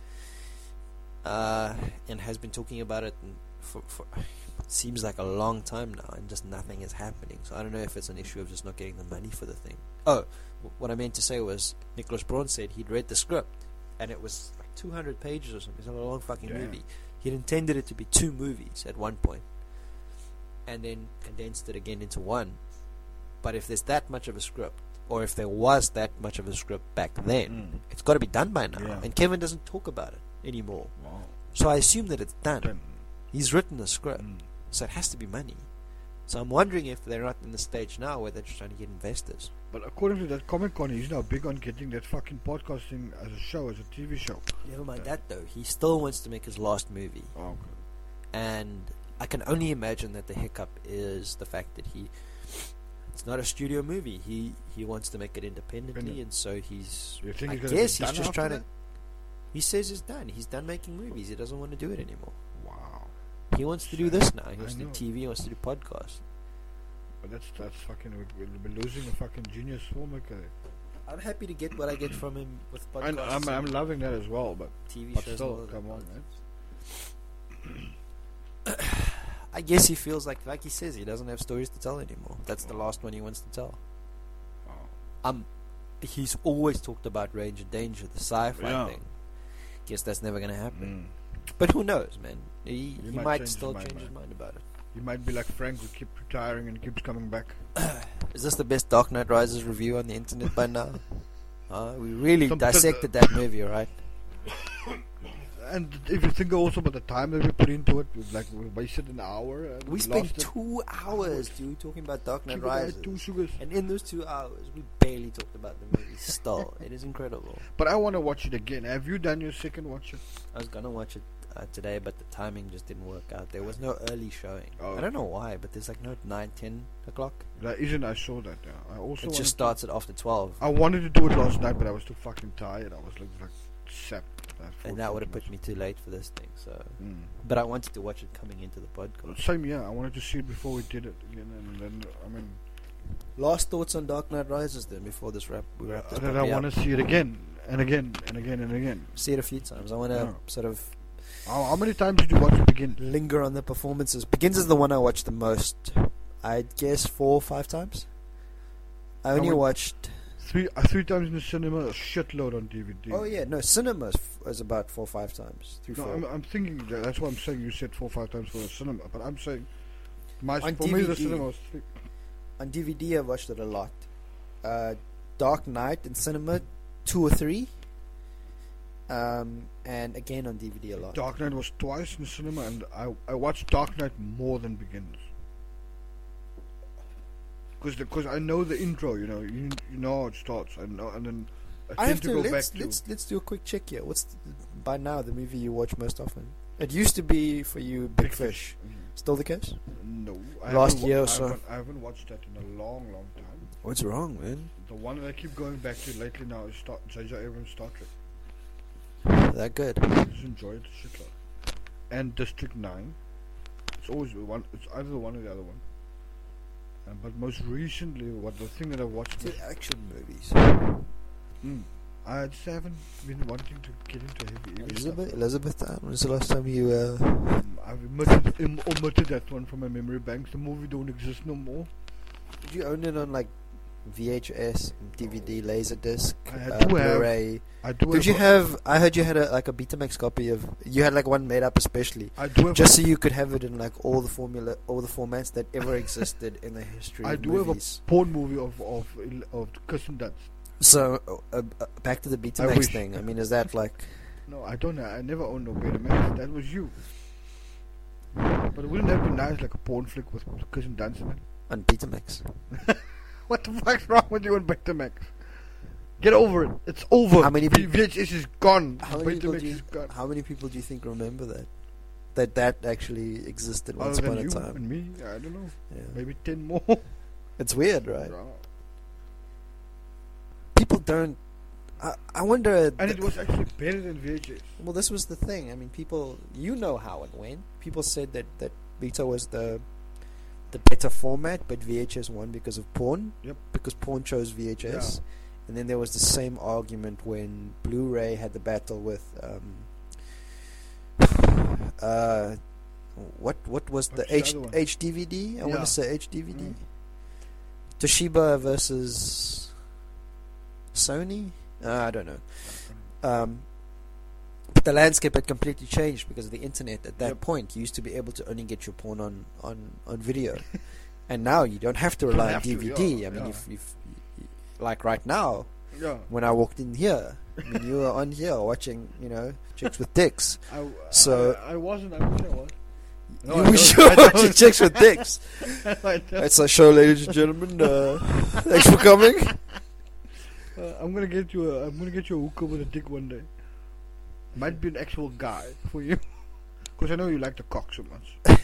And has been talking about it for seems like a long time now, and just nothing is happening. So I don't know if it's an issue of just not getting the money for the thing. Oh, what I meant to say was Nicholas Braun said he'd read the script, and it was like 200 pages or something. It's not a long fucking movie. He'd intended it to be 2 movies at one point, and then condensed it again into one. But if there's that much of a script, or if there was that much of a script back then, it's got to be done by now. Yeah. And Kevin doesn't talk about it anymore. Wow. So I assume that it's done. He's written the script, so it has to be money. So I'm wondering if they're not in the stage now where they're just trying to get investors. But according to that Comic Con, he's now big on getting that fucking podcasting as a show, as a TV show. Never mind that though. He still wants to make his last movie. Oh, okay. And I can only imagine that the hiccup is the fact that it's not a studio movie. He wants to make it independently, and so he's. You think I he's guess he's just trying that? to. He says he's done. He's done making movies. He doesn't want to do it anymore. Wow. He wants to do this now. He wants to do TV. He wants to do podcasts. But that's fucking. We're losing a fucking genius filmmaker. I'm happy to get what I get from him with podcasts. I'm loving that as well, but TV but shows. Still, come on, man. I guess he feels like he says, he doesn't have stories to tell anymore. That's the last one he wants to tell. He's always talked about Ranger Danger, the sci-fi thing. Guess that's never gonna happen. But who knows, man? He might still change his mind about it. You might be like Frank, who keeps retiring and keeps coming back. Is this the best Dark Knight Rises review on the internet by now? We really dissected that movie, right? And if you think also about the time that we put into it, we wasted an hour. We spent 2 hours, dude, talking about Dark Knight Rises. 2 sugars. And in those 2 hours, we barely talked about the movie. Still, it is incredible. But I want to watch it again. Have you done your second watch? I was gonna watch it today, but the timing just didn't work out. There was no early showing. Oh. I don't know why, but there's like no 9, 10 o'clock. That isn't. I saw that. Yeah. I also. It just starts at after 12. I wanted to do it last night, but I was too fucking tired. I was like sapped. And that would have put me too late for this thing. So, but I wanted to watch it coming into the podcast. Same, yeah. I wanted to see it before we did it again, and then last thoughts on Dark Knight Rises then before we wrap this. I want to see it again and again and again and again. See it a few times. I want to sort of. How many times did you watch it again? Linger on the performances. Begins is the one I watched the most. I'd guess 4 or 5 times. I only watched 3 times in the cinema, a shitload on DVD. Oh yeah, no, cinema is about 4 or 5 times. 3, 4. I'm thinking that's what I'm saying. You said 4 or 5 times for the cinema, but I'm saying on for DVD, me the cinema was 3. On DVD, I've watched it a lot. Dark Knight in cinema, 2 or 3. And again on DVD a lot. Dark Knight was twice in the cinema, and I watched Dark Knight more than Begins. Because I know the intro, you know how it starts, and then I tend to go back to. Let's do a quick check here. What's by now the movie you watch most often? It used to be for you Big Fish. Still the case? No. Last year or so. I haven't watched that in a long time. What's wrong, man? The one that I keep going back to lately now is J.J. Abrams' Star Trek. That good? I just enjoy it shitload. And District 9. It's always one. It's either the one or the other one. But most recently, the thing that I watched was action movies. I just haven't been wanting to get into heavy stuff. Elizabeth, when's the last time you? I've omitted that one from my memory banks. The movie don't exist no more. Did you own it on like VHS, DVD, Laserdisc, I do have. Blu-ray? I do. Did you have? I heard you had a Betamax copy of. You had like one made up especially, I do have. just so you could have it in like all the formats that ever existed in the history I of do movies. have a porn movie of Kirsten Dunst. So back to the Betamax wish. thing. I mean, is that like? No, I don't know. I never owned no Betamax. That was you. But wouldn't that be nice, like a porn flick with Kirsten Dunst in it? On Betamax. What the fuck's wrong with you and Betamax? Get over it. It's over. How many people- VHS is gone. How many people Betamax do you, is gone. how many people do you think remember that? That actually existed once Other upon than a you time. and me, I don't know. Yeah. Maybe 10 more. It's weird, right? Yeah. People don't. I wonder. And it was actually better than VHS. Well, this was the thing. I mean, people. You know how it went. People said that Beta was the better format, but VHS won because of porn. Yep. Because porn chose VHS. Yeah. And then there was the same argument when Blu-ray had the battle with what was the What's the other one? HDVD? I want Yeah. to say HDVD. Mm. Toshiba versus Sony. I don't know. But the landscape had completely changed because of the internet. At that Yep. point, you used to be able to only get your porn on video, and now you don't have to Don't rely on have to, DVD. yeah, I mean, yeah. if like right now, Yeah. when I walked in here, I mean, you were on here watching, chicks with dicks. So- I wasn't. I wish I was. No, You I wish don't. you I were don't. watching chicks with dicks. I don't. That's our show, ladies and gentlemen. Thanks for coming. I'm gonna get you a hooker with a dick one day. Might be an actual guy for you, because I know you like the cock so much.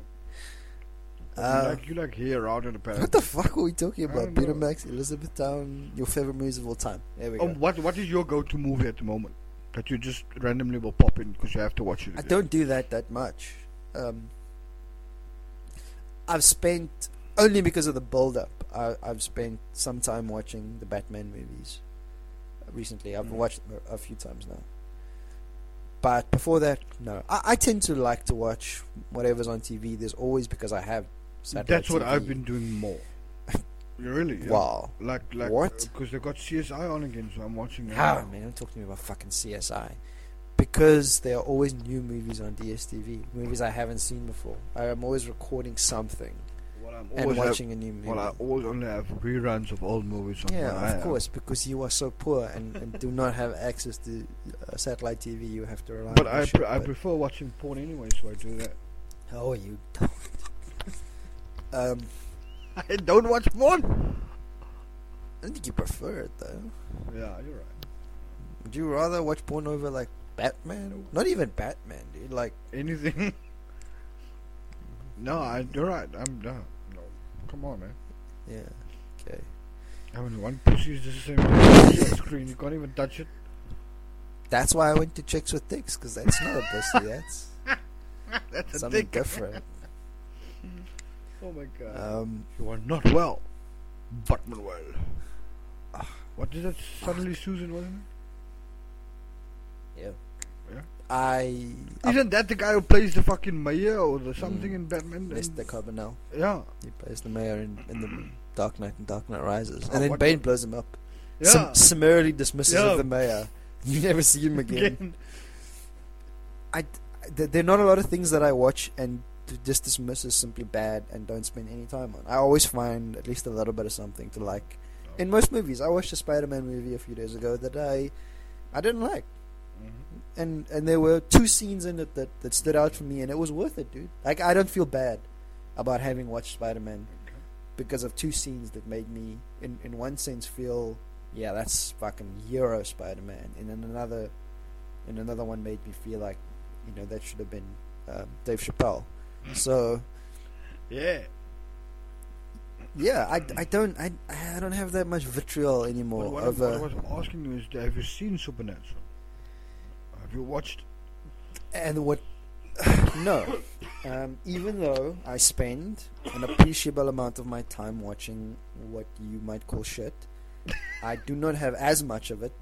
So. You like hair out in the pants. What the fuck are we talking I about? don't know. Betamax, Elizabethtown, your favorite movies of all time. There we go. What is your go-to movie at the moment that you just randomly will pop in because you have to watch it? I Again? don't do that much. I've spent only because of the build-up. I've spent some time watching the Batman movies. Recently, I've watched them a few times now. But before that, no. I tend to like to watch whatever's on TV. There's always because I have satellite That's what TV. I've been doing more. Really? Yeah. Wow. Like What? Because they got CSI on again, so I'm watching. How, man? Don't talk to me about fucking CSI. Because there are always new movies on DSTV. Movies I haven't seen before. I am always recording something Well, I'm and always watching a new movie. I always only have reruns of old movies. On Yeah, my of course, because you are so poor and do not have access to satellite TV. You have to rely But on I this shit, I prefer watching porn anyway, so I do that. Oh, you don't. I don't watch porn. I don't think you prefer it, though. Yeah, you're right. Would you rather watch porn over, like, Batman? Not even Batman, dude. Like, Anything? No, you're right. No. Come on, man. yeah, okay. I mean, one pussy is just the same as on screen. You can't even touch it. That's why I went to Chicks with Dicks, because that's not a pussy. That's That's a something dick. different. Oh my god. You are not well, but Manuel. What is that? Suddenly Susan, wasn't Yeah. it? Isn't that the guy who plays the fucking mayor or the something in Batman? Mr. Carbonell. Yeah. He plays the mayor in the Dark Knight and Dark Knight Rises. Oh, And then what Bane the- blows him up. Yeah. Summarily dismisses Yeah. of the mayor. You never see him again. Again. There are not a lot of things that I watch and just dismiss as simply bad and don't spend any time on. I always find at least a little bit of something to like. In most movies, I watched a Spider-Man movie a few days ago that I didn't like. Mhm. And there were 2 scenes in it that stood out for me, and it was worth it, dude. Like, I don't feel bad about having watched Spider-Man because of 2 scenes that made me, in one sense, feel, yeah, that's fucking hero Spider-Man, and then another one made me feel like, that should have been Dave Chappelle. So, Yeah. yeah, I don't have that much vitriol anymore. But what I was asking you is, have you seen Supernatural? Have you watched? And what? No. Even though I spend an appreciable amount of my time watching what you might call shit, I do not have as much of it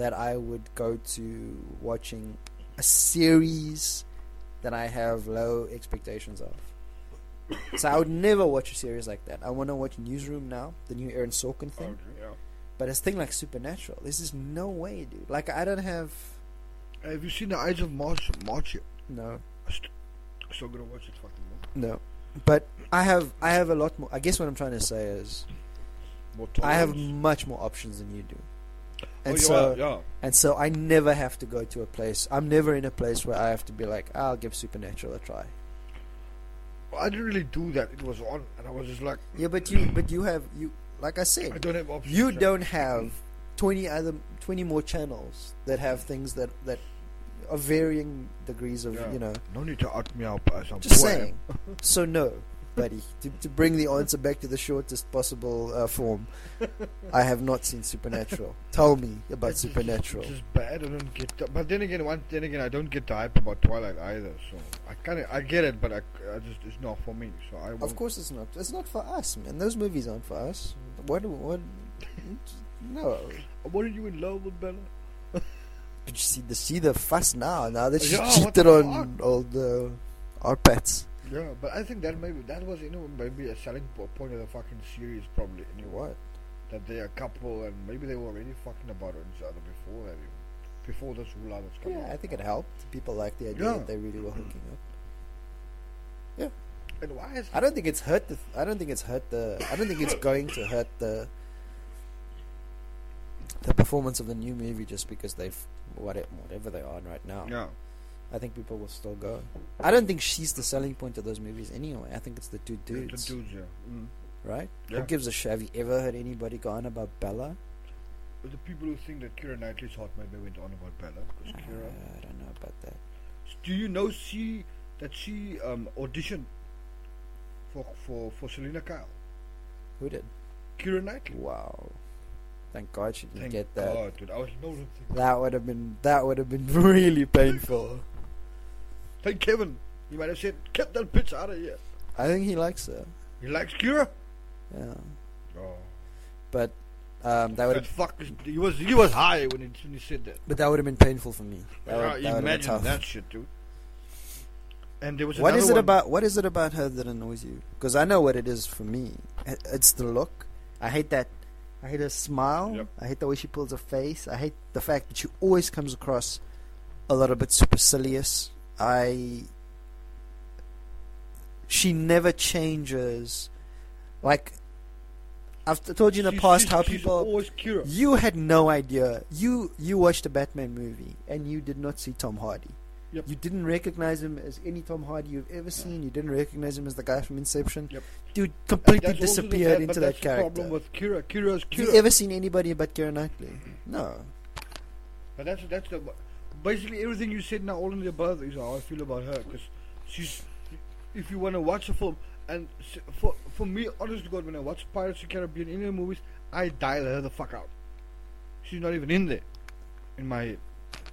that I would go to watching a series that I have low expectations of. So I would never watch a series like that. I want to watch Newsroom now, the new Aaron Sorkin thing. Yeah. But it's a thing like Supernatural. This is no way, dude. Like, I don't have... Have you seen the Ides of March yet? No. I'm still gonna watch it fucking more. No. But I have a lot more... I guess what I'm trying to say is... More I have tolerance. much more options than you do. And you so... are, yeah. And so I never have to go to a place... I'm never in a place where I have to be like, I'll give Supernatural a try. I didn't really do that. It was on, and I was just like, Yeah, but you have... Like I said... I don't have options. You don't have 20 more channels that have things that are varying degrees of, Yeah. you know. No need to out me out as I'm Just poor. saying. So no, buddy. To bring the answer back to the shortest possible form, I have not seen Supernatural. Tell me about Supernatural. It's just bad. I don't get that. But then again, I don't get the hype about Twilight either. So I get it, but I just it's not for me. So I won't. Of course it's not. It's not for us, man. Those movies aren't for us. What? No. What are you in love with, Bella? But you see the fuss now that she Yeah, what cheated the on all the Arpats. Yeah, but I think that was maybe a selling point of the fucking series probably. Anyway. What? That they're a couple and maybe they were already fucking about each other before that. Before this hula that's coming. Yeah, I think it helped. People liked the idea Yeah. that they really were hooking up. Yeah. And why is I don't think it's hurt I don't think it's going to hurt the performance of the new movie just because they've whatever they are right now. Yeah. I think people will still go. I don't think she's the selling point of those movies anyway. I think it's the two dudes. The dudes, yeah. Mm. Right? Yeah. Who gives a shit? Have you ever heard anybody go on about Bella? But the people who think that Keira Knightley's hot maybe went on about Bella. Because Keira. I don't know about that. Do you know she auditioned for Selena Kyle? Who did? Keira Knightley. Wow. Thank God she didn't Thank get that. God, dude. I was no thinking. That would have been really painful. Thank Kevin. He might have said, "Get that bitch out of here." I think he likes her. He likes Keira. Yeah. Oh. But that would That have fuck. He was high when he said that. but that would have been painful for me. That would have been Imagine tough. that shit, dude. And there was What is it another one. what is it about her that annoys you? Because I know what it is for me. It's the look. I hate that. I hate her smile. Yep. I hate the way she pulls her face. I hate the fact that she always comes across a little bit supercilious. She never changes. Like, I've told you in the past how she's people... always Keira. You had no idea. You watched a Batman movie and you did not see Tom Hardy. Yep. You didn't recognize him as any Tom Hardy you've ever seen. You didn't recognize him as the guy from Inception. Yep. Dude completely That's also disappeared into but that that's the character. problem with Keira. Keira's Have Keira. you ever seen anybody but Keira Knightley? No. But that's the basically everything you said now. All in the above is how I feel about her. Because she's, if you want to watch a film, and for me, honest to God, when I watch Pirates of the Caribbean in the movies, I dial her the fuck out. She's not even in there, in my head.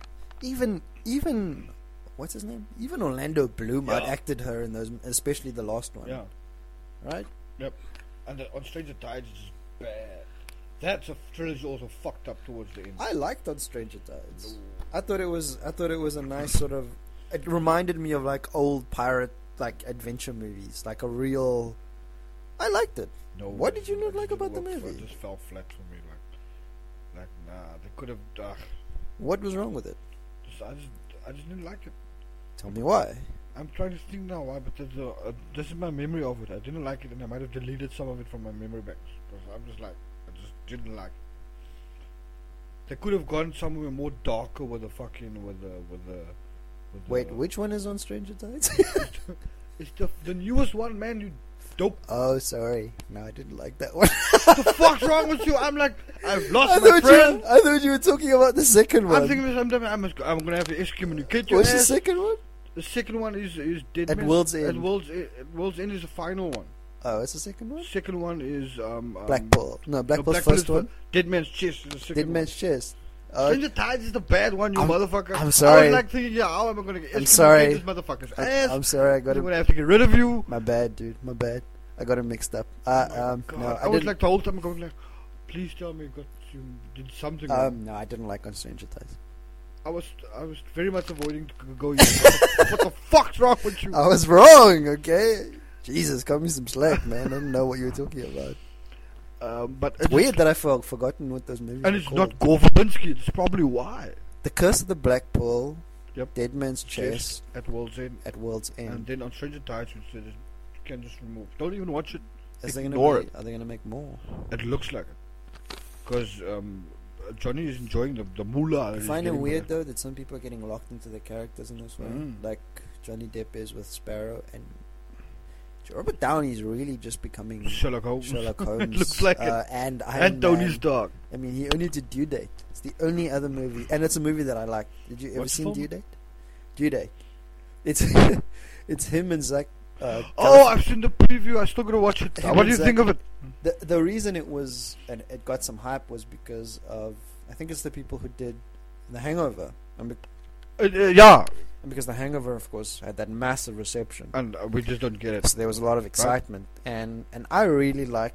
Even what's his name? Even Orlando Bloom Yeah. outacted her in those, especially the last one. Yeah. Right? Yep. And on Stranger Tides, it's just bad. That's a trilogy also fucked up towards the end. I liked On Stranger Tides. I thought it was a nice sort of. It reminded me of like old pirate like adventure movies, like a real. I liked it. No. What did you not it like didn't about the work for- movie? It just fell flat for me. Like nah, they could have. What was wrong with it? I just didn't like it. Tell me why. I'm trying to think now why, but this is my memory of it. I didn't like it, and I might have deleted some of it from my memory banks. Because I'm just like, I just didn't like it. They could have gone somewhere more darker with the fucking with the. Wait, which one is On Stranger Tides? It's the newest one, man. You dope. Oh, sorry. No, I didn't like that one. What the fuck's wrong with you? I'm like, I've lost I my friend. thought you were talking about the second one. I'm thinking sometimes I'm gonna have to excommunicate you. What's the second one? The second one is Dead At Man. World's End. At World's End is the final one. Oh, it's the second one? Second one is Black Ball. No, Black Ball's Bull is first one. Dead Man's Chest is the second Dead one. Man's Chest. Stranger Tides is the bad one, you motherfucker. I'm sorry. I was like thinking, yeah, how am I going to get I'm sorry. this motherfucker's ass? I'm sorry, I got I'm it. going to have to get rid of you. My bad, dude. My bad. I got it mixed up. God, No, I I was didn't. like the whole time going like, please tell me you got You did something wrong. No, I didn't like on Stranger Ties. I was very much avoiding to go. What the fuck's wrong with you? I was wrong, okay? Jesus, cut me some slack, man. I don't know what you were talking about. But It's weird that I've forgotten what those movies and are it's called. not Gore Verbinski. It's probably why. The Curse of the Black Pearl, Yep. Dead Man's Chest, At World's End. at World's And End. then on Stranger Tides, which you can just remove. Don't even watch it. Are they ignore are they gonna make more? It looks like it. Because Johnny is enjoying the moolah. that I he's find it getting weird with though that some people are getting locked into the characters in this way, like Johnny Depp is with Sparrow, and Robert Downey is really just becoming Sherlock Holmes. Sherlock Holmes. It looks like it. and Iron And Tony Man. Stark. I mean, he only did Due Date. It's the only other movie, and it's a movie that I like. Did you ever What's the seen film? Due Date? Due Date. It's it's him and Zach. Oh, I've seen the preview. I still gotta watch it. Him What do and you think of it? The reason it was and it got some hype was because of, I think it's the people who did The Hangover, Yeah, and because The Hangover, of course, had that massive reception. and we just don't get it. So there was a lot of excitement, and I really liked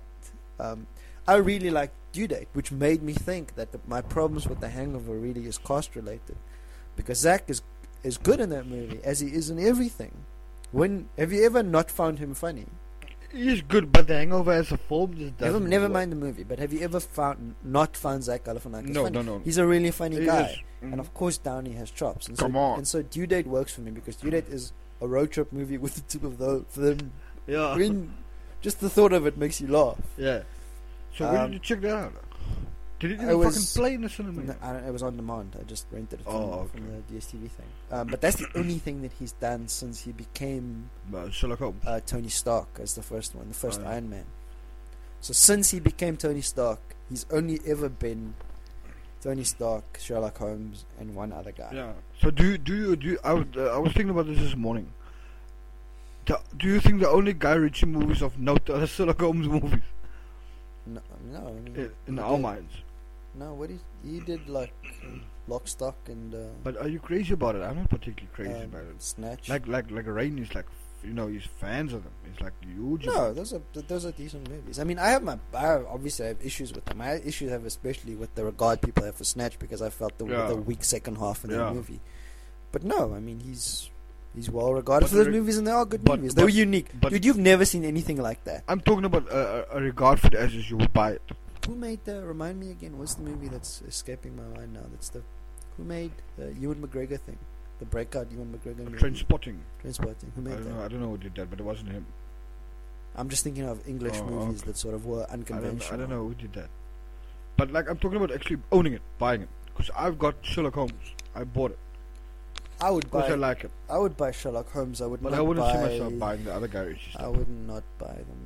Due Date, which made me think that my problems with The Hangover really is cost related, because Zach is good in that movie as he is in everything. Have you ever not found him funny? He's good, but The Hangover as a film just doesn't. Never work. mind the movie, but have you ever not found Zach Galifianakis No, funny? no. He's a really funny He guy, is. and of course Downey has chops. And Come on. And so Due Date works for me because Due Date is a road trip movie with the two of them. Yeah. I mean, just the thought of it makes you laugh. Yeah. So where did you check that out? Did it I even was- fucking play in the cinema? No, it was on demand. I just rented it Oh, from okay. the DSTV thing. But that's the only thing that he's done since he became Sherlock Holmes. Tony Stark as the first one, the first Oh, yeah. Iron Man. So since he became Tony Stark, he's only ever been Tony Stark, Sherlock Holmes, and one other guy. Yeah. So do you? I was thinking about this morning. Do you think the only Guy Ritchie movies of note are the Sherlock Holmes movies No, I mean, in he our did- minds? No, what he did like Lock, Stock, and But are you crazy about it? I'm not particularly crazy about it. Snatch. Like Rain is like, he's fans of them. He's like huge. No, those are decent movies. I mean, I obviously have issues with them. I have especially with the regard people have for Snatch because I felt the weak second half in that movie. But no, I mean he's well regarded But for those the movies, and they are good but- movies. They were but- unique, but- dude. You've never seen anything like that. I'm talking about a regard for the ashes. You would buy it. Who made the? Remind me again. What's the movie that's escaping my mind now? Who made the Ewan McGregor thing? The breakout Ewan McGregor movie. Trainspotting. Trainspotting. Who made that? I don't know who did that, but it wasn't him. I'm just thinking of English Oh, movies okay. that sort of were unconventional. I don't know who did that. But like I'm talking about actually owning it, buying it. Because I've got Sherlock Holmes. I bought it. I would Because I buy. like it. I would buy Sherlock Holmes. I would But not I wouldn't buy. see myself buying the other Guy Ritchie I stuff. would not buy them.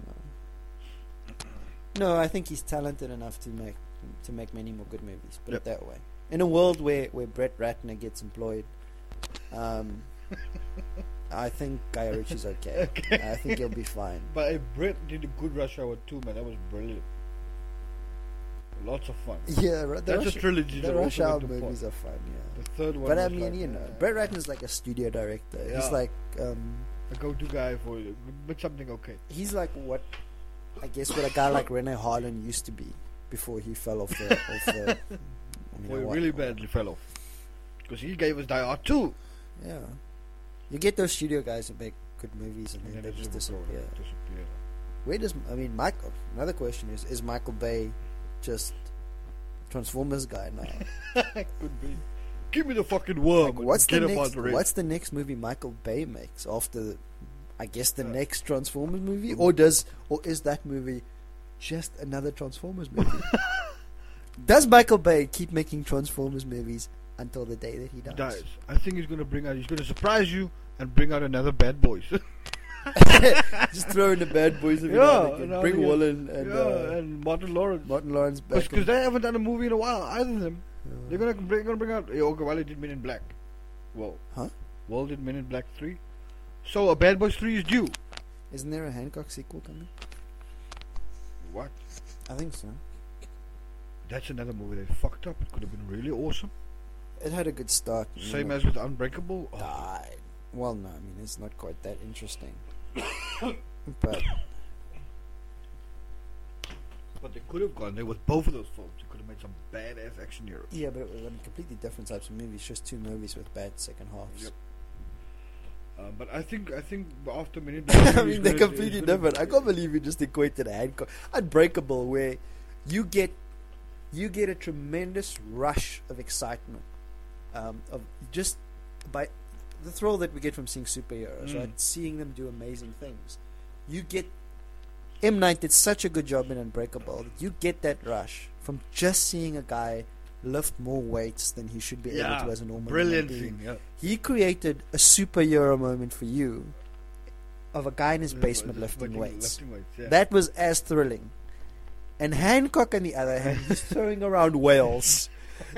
No, I think he's talented enough to make many more good movies. Put Yep. it that way. In a world where Brett Ratner gets employed, I think Guy Ritchie's okay. I think he'll be fine. But Brett did a good Rush Hour 2, man. That was brilliant. Lots of fun. Yeah, the That's Rush, a trilogy. the that Rush also Hour went to movies pot. are fun. Yeah. The third one. But I was mean, like, Brett Ratner's like a studio director. He's Yeah. like, a go-to guy for but something okay. he's like what a guy like Renee Harlan used to be before he fell off the. Boy, really badly fell off. Because he gave us Die Hard 2. Yeah, you get those studio guys who make good movies and then they just disappear. Where does Michael? Another question is Michael Bay just Transformers guy now? Could be. Give me the fucking worm. Like, what's and the get up next? out the race. What's the next movie Michael Bay makes after, I guess, the next Transformers movie, or is that movie just another Transformers movie? Does Michael Bay keep making Transformers movies until the day that he dies? I think he's gonna surprise you and bring out another Bad Boys. Just throw in the Bad Boys every Yeah, now and again. now Bring and again. Wallen and, and Martin Lawrence. Martin Lawrence back. Because they haven't done a movie in a while, either of them. Yeah. They're gonna bring out. Okay, well, he did Men in Black. Well, Huh? Well, did Men in Black 3. So a Bad Boys 3 is due. Isn't there a Hancock sequel coming? What? I think so. That's another movie they fucked up. It could have been really awesome. It had a good start. Same as with Unbreakable. Oh, Died. Well, no, I mean it's not quite that but interesting. But the could have gone there with both of those films. You could have made some badass action heroes. Yeah, but it was completely different types of movies. Just two movies with bad second halves. Yep. But I think after minute. I mean, they're completely different. I can't believe you just equated Hancock Unbreakable, where you get a tremendous rush of excitement, of just by the thrill that we get from seeing superheroes, right? Seeing them do amazing things. You get M. Night did such a good job in Unbreakable. You get that rush from just seeing a guy lift more weights than he should be able to as a normal brilliant human being. thing. Yeah. He created a superhero moment for you of a guy in his basement lifting weights. Yeah. That was as thrilling. And Hancock, on the other hand, he's throwing around whales.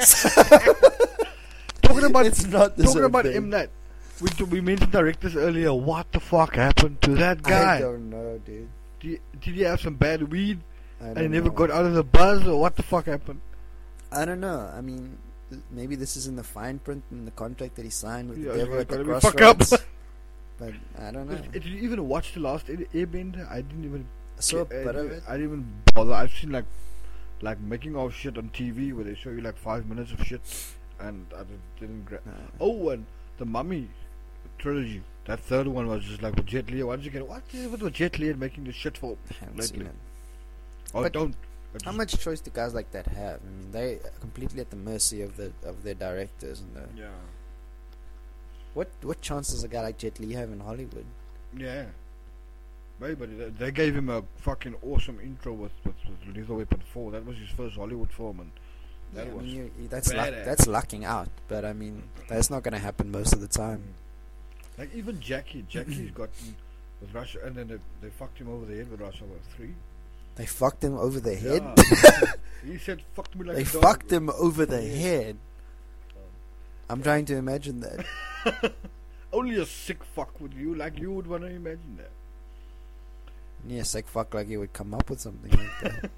Talking about it's not the talking same about thing. M. Night. We mentioned directors earlier. What the fuck happened to that guy? I don't know, dude. Did he have some bad weed I and he never know. got out of the buzz, or what the fuck happened? I don't know. I mean, maybe this is in the fine print in the contract that he signed with Yeah, the devil it's at the gotta be fuck up. crossroads. But I don't know. Did you even watch the last Airbender? I didn't even. I saw a bit of it. I didn't even bother. I've seen like making of shit on TV where they show you like 5 minutes of shit, and I didn't grab. Oh, and the Mummy trilogy. That third one was just like with Jet Li. Once again, what is it with Jet Li and making this shit for? I haven't seen it. Oh, But don't. How much choice do guys like that have? I mean, they are completely at the mercy of their directors and the. Yeah. What chance does a guy like Jet Li have in Hollywood? Yeah. Maybe they gave him a fucking awesome intro with Lethal Weapon 4. That was his first Hollywood film, and that Yeah, I was mean, that's badass. that's lucking out. But I mean, that's not going to happen most of the time. like even Jackie's gotten with Russia, and then they fucked him over the head with Russia with 3. They fucked him over the head. Yeah. He said, "Fucked me like They a dog." fucked him over the head. I'm trying to imagine that. Only a sick fuck would you would want to imagine that. Yeah, sick fuck like he would come up with something like that.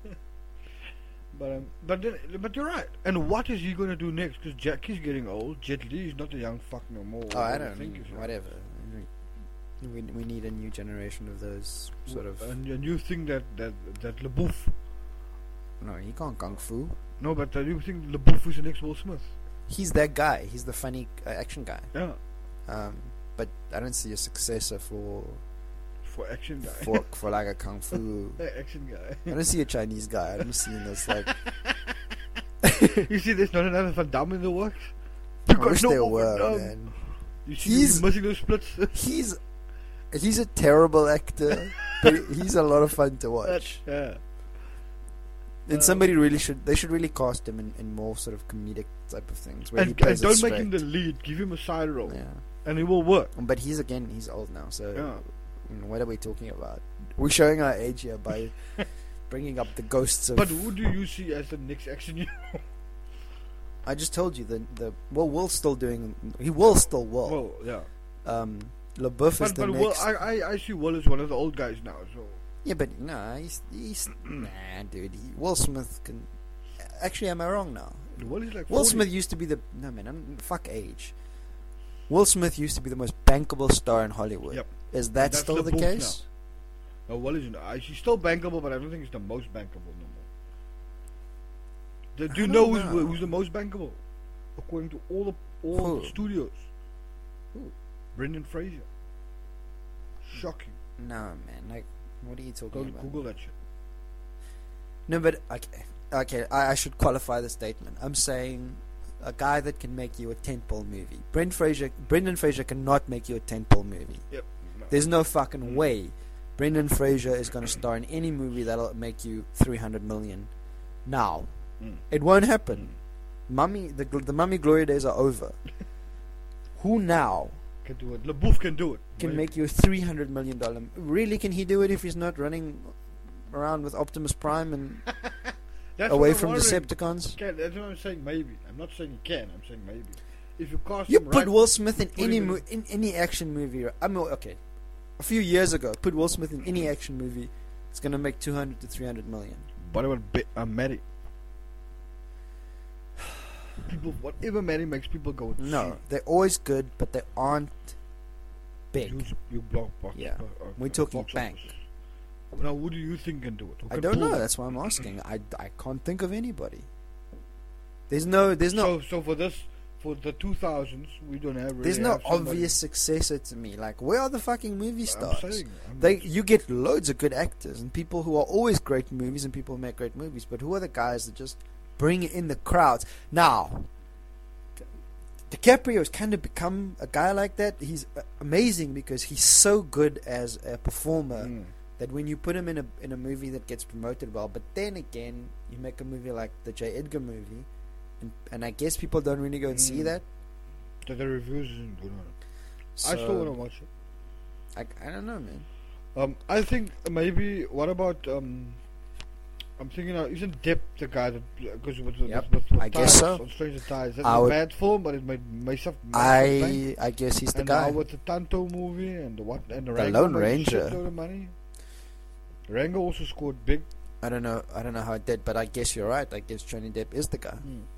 But you're right. And what is he gonna do next? Because Jackie's getting old. Jet Li is not a young fuck no more. Oh, I What do you don't think think is whatever. We need a new generation of those sort of. And you think that LaBouffe? No, he can't kung fu. No, but you think LaBouffe is the next Will Smith? He's that guy. He's the funny action guy. Yeah, But I don't see a successor for for action guy. for like a kung fu. Action guy. I don't see a Chinese guy. I'm seeing this like. You see, there's not another Van Damme in the works. I wish there were, man. You see, He's- he's missing those splits. He's a terrible actor, but he's a lot of fun to watch. Yeah. And they should really cast him in more sort of comedic type of things. Where he And plays don't it make him the straight. lead. Give him a side role, Yeah. and it will work. But he's old now, so Yeah. what are we talking about? We're showing our age here by bringing up the ghosts of. But who do you see as the next action hero? I just told you Will's still doing. He will still Will. Well, yeah. LaBeouf is But the Will, next. I see Will as one of the old guys now. So Yeah, but no, he's nah, dude. Will Smith can. Actually, am I wrong now? Will is like Will 40. Smith used to be the no man. Fuck age. Will Smith used to be the most bankable star in Hollywood. Yep. Is that That's still the LaBeouf case? No, Will is. He's still bankable, but I don't think he's the most bankable no more. Do you I know don't know. who's the most bankable? According to all Who? the studios. Who? Brendan Fraser. Shocking. No, man. Like, what are you talking Go about? Google that shit. No, but okay. I should qualify the statement. I'm saying a guy that can make you a tentpole movie. Brendan Fraser cannot make you a tentpole movie. Yep. No. There's no fucking way Brendan Fraser is going to star in any movie that'll make you 300 million. Now, it won't happen. Mummy, the Mummy glory days are over. Who now Can do it. LaBouffe can do it. can Right? make you a $300 million? Really, can he do it if he's not running around with Optimus Prime and That's away what I'm from wondering. Decepticons? Okay, that's what I'm saying. Maybe. I'm not saying he can. I'm saying maybe. If you cast You him put right, Will Smith in put any him in any action movie. I mean, okay, a few years ago, put Will Smith in any action movie, it's gonna make 200 to 300 million. What about Maddie? People, whatever Maddie makes people go. No, they're always good, but they aren't big. You block box. Yeah. We're talking box bank. office. Now, who do you think can do it? Who I can don't pull know. that? That's why I'm asking. I can't think of anybody. There's no So for the 2000s, we don't have. Really there's no have somebody. obvious successor to me. Like, where are the fucking movie stars? I'm saying, You get loads of good actors and people who are always great in movies and people who make great movies, but who are the guys that just bring in the crowds? Now, DiCaprio has kind of become a guy like that. He's amazing because he's so good as a performer that when you put him in a movie that gets promoted well, but then again, you make a movie like the J. Edgar movie, and I guess people don't really go and see that. The reviews isn't good on it. So, I still want to watch it. I don't know, man. I think maybe. What about? I'm thinking. Isn't Depp the guy that goes with I guess so. On Stranger Ties? That's I a would- bad film, but it made some. I guess he's the and guy. now with the Tanto movie and the The Rango Lone made a Ranger. shitload of money. Rango also scored big. I don't know how it did, but I guess you're right. I guess Johnny Depp is the guy.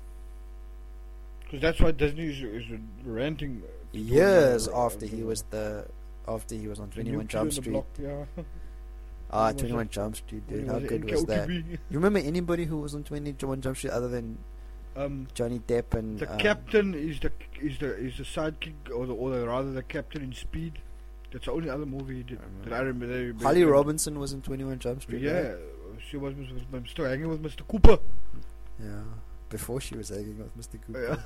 Because that's why Disney is renting. Years after he was on 21 Jump Street. Block, yeah. Ah, When he was 21 Jump Street, dude. When he How was good in was that? KOTB. You remember anybody who was on 21 Jump Street other than Johnny Depp and The captain is the sidekick, or rather the captain in Speed. That's the only other movie he did that I remember. Holly Robinson was in 21 Jump Street. Yeah, right? she was still hanging with Mr. Cooper. Yeah. Before she was hanging with Mr. Cooper. Yeah.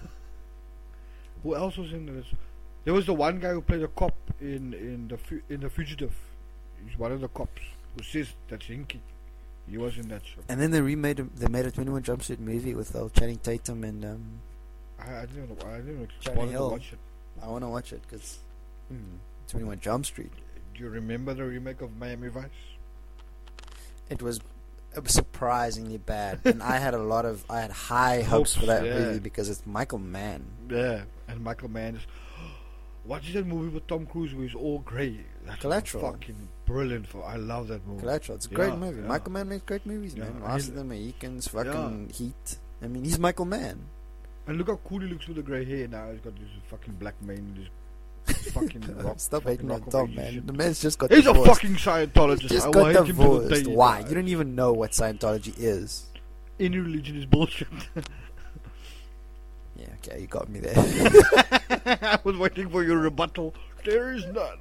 Who else was in this? There was the one guy who played a cop in the Fugitive. He's one of the cops who says that's Hinky. He was in that show. And then they made a 21 Jump Street movie with Channing Tatum and I didn't Johnny bother to Hill. watch it. I want to watch it because 21 Jump Street. Do you remember the remake of Miami Vice? It was surprisingly bad, and I had high hopes for that yeah. movie because it's Michael Mann. Yeah, and Michael Mann is. What is that movie with Tom Cruise where he's all grey? That's Collateral. Fucking brilliant. I love that movie. Collateral. It's a great Yeah, movie. yeah. Michael Mann makes great movies, Yeah, man. and Last he- of the Mohicans, fucking Heat. I mean, he's Michael Mann. And look how cool he looks with the grey hair now. He's got this fucking black mane, this fucking rock. Stop fucking hating on rock Tom, of ages man. shit. The man's just got He's a divorced. fucking Scientologist. He's just I got will hate him to the divorced. day he Why? dies. You don't even know what Scientology is. Any religion is bullshit. Yeah, okay, you got me there. I was waiting for your rebuttal. There is none.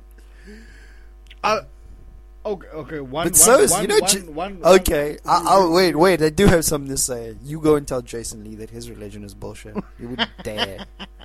Okay. Okay, I'll wait. I do have something to say. You go and tell Jason Lee that his religion is bullshit. You would dare.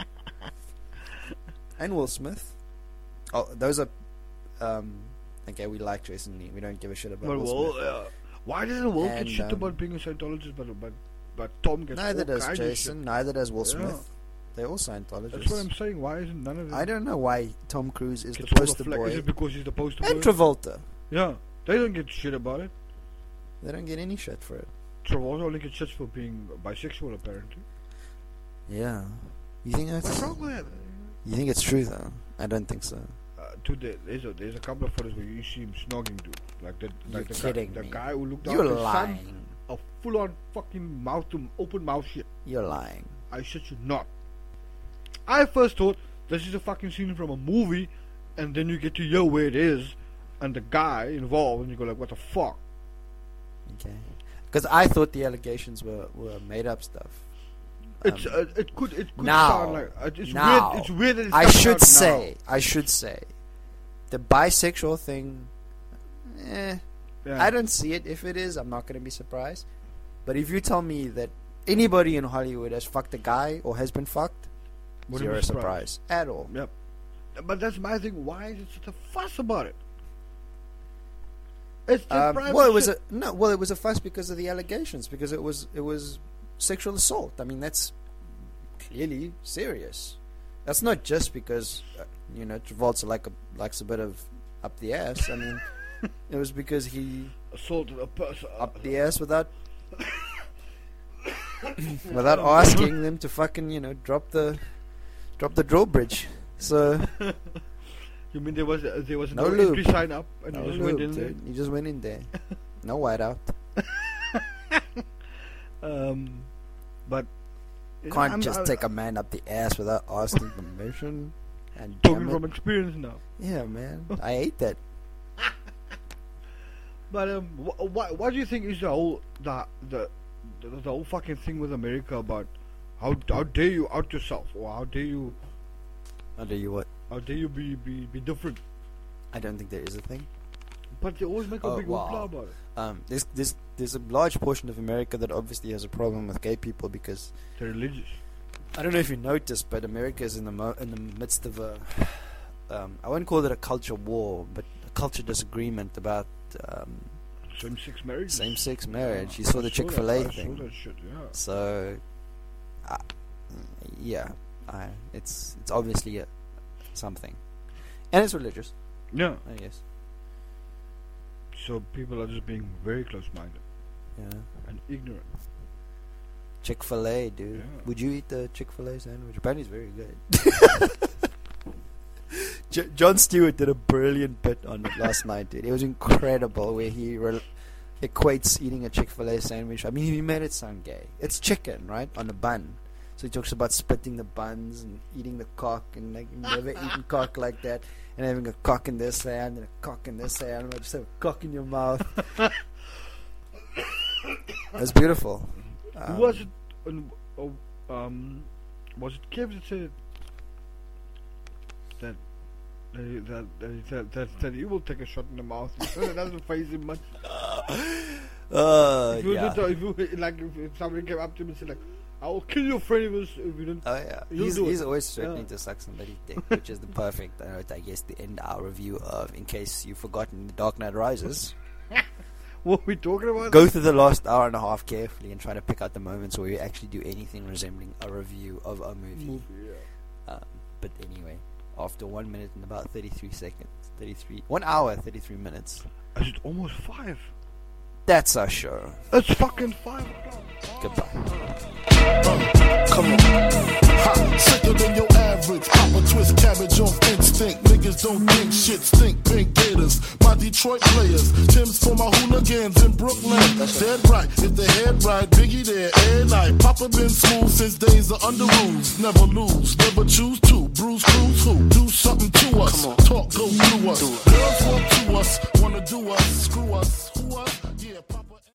And Will Smith. Oh, those are. Okay, we like Jason Lee. We don't give a shit about Will Smith. Why doesn't Will get And, shit about being a Scientologist, but Tom gets Neither all does kinds of Jason. shit? Neither does Will Yeah. Smith. They're all Scientologists. That's what I'm saying. Why isn't none of them? I don't know why Tom Cruise is the gets all poster flack? Is boy. it because he's the poster And boy? Travolta. Yeah, they don't get shit about it. They don't get any shit for it. Travolta only gets shit for being bisexual, apparently. Yeah. You think What's that's? wrong with that? You think it's true though? I don't think so. There's a couple of photos where you see him snogging dude, like that. You're Like kidding the me. guy who looked You're after his son, lying. a full-on fucking open mouth shit. You're lying. I shit you not. I first thought this is a fucking scene from a movie, and then you get to hear where it is, and the guy involved, and you go like, what the fuck? Okay. Because I thought the allegations were made up stuff. It could now- sound like it's now, weird. It's weird that it's I coming should out say, the bisexual thing. now. Yeah. I don't see it. If it is, I'm not going to be surprised. But if you tell me that anybody in Hollywood has fucked a guy or has been fucked, Wouldn't zero be surprised. surprise at all. Yep. But that's my thing. Why is it such a fuss about it? It's just private Well, it was shit. it was a fuss because of the allegations. Because it was sexual assault. I mean, that's clearly serious. That's not just because Travolta likes a bit of up the ass. I mean, it was because he assaulted a person. up the ass without asking them to fucking drop the drawbridge. So You mean there was No no lube. entry sign up and no you just lube, went in dude. You just went in there. No whiteout. there? But Can't just take a man up the ass without asking permission. And talking damn it. from experience now. Yeah, man. I hate that. But what do you think is the whole fucking thing with America about how dare you out yourself, or how dare you what? How dare you be different? I don't think there is a thing. But they always make a big hoopla about it. There's a large portion of America that obviously has a problem with gay people because they're religious. I don't know if you noticed, but America is in the midst of a I wouldn't call it a culture war, but a culture disagreement about same-sex marriage. Same-sex marriage. You saw the Chick-fil-A thing. I saw that shit, yeah. So, it's obviously something, and it's religious. Yeah, I guess. So people are just being very close-minded. Yeah. And ignorant. Chick-fil-A, dude. Yeah. Would you eat the Chick-fil-A sandwich? Apparently, it's very good. Jon Stewart did a brilliant bit on it last night, dude. It was incredible where he equates eating a Chick-fil-A sandwich. I mean, he made it sound gay. It's chicken, right, on a bun. So he talks about splitting the buns and eating the cock and like never eaten cock like that, and having a cock in this hand and a cock in this hand, and just have a cock in your mouth. That's beautiful. Who was it? Was it Kev that said that he will take a shot in the mouth? It doesn't faze him much. If somebody came up to him and said like, "I will kill your friend if you don't." Oh yeah, he's always threatening to suck somebody's dick, which is the perfect note, I guess, to end our review of. In case you've forgotten, The Dark Knight Rises. What are we talking about? Go through the last hour and a half carefully and try to pick out the moments where you actually do anything resembling a review of a movie. But anyway, after 1 minute and about 33 seconds, 1 hour, 33 minutes. Is it almost 5? That's our show. It's fucking 5 o'clock. Goodbye. Come on. Hot, sicker than your average. Pop a twist cabbage off instinct. Niggas don't think shit stink. Pink Gators, my Detroit players. Tim's for my hooligans in Brooklyn. Dead right, if the head right, Biggie there every night. Papa been smooth since days of under rules. Never lose, never choose to. Bruise, cruise, who? Do something to us. Talk, go through us. Girls want to us, wanna do us. Screw us, who us? Yeah, Papa.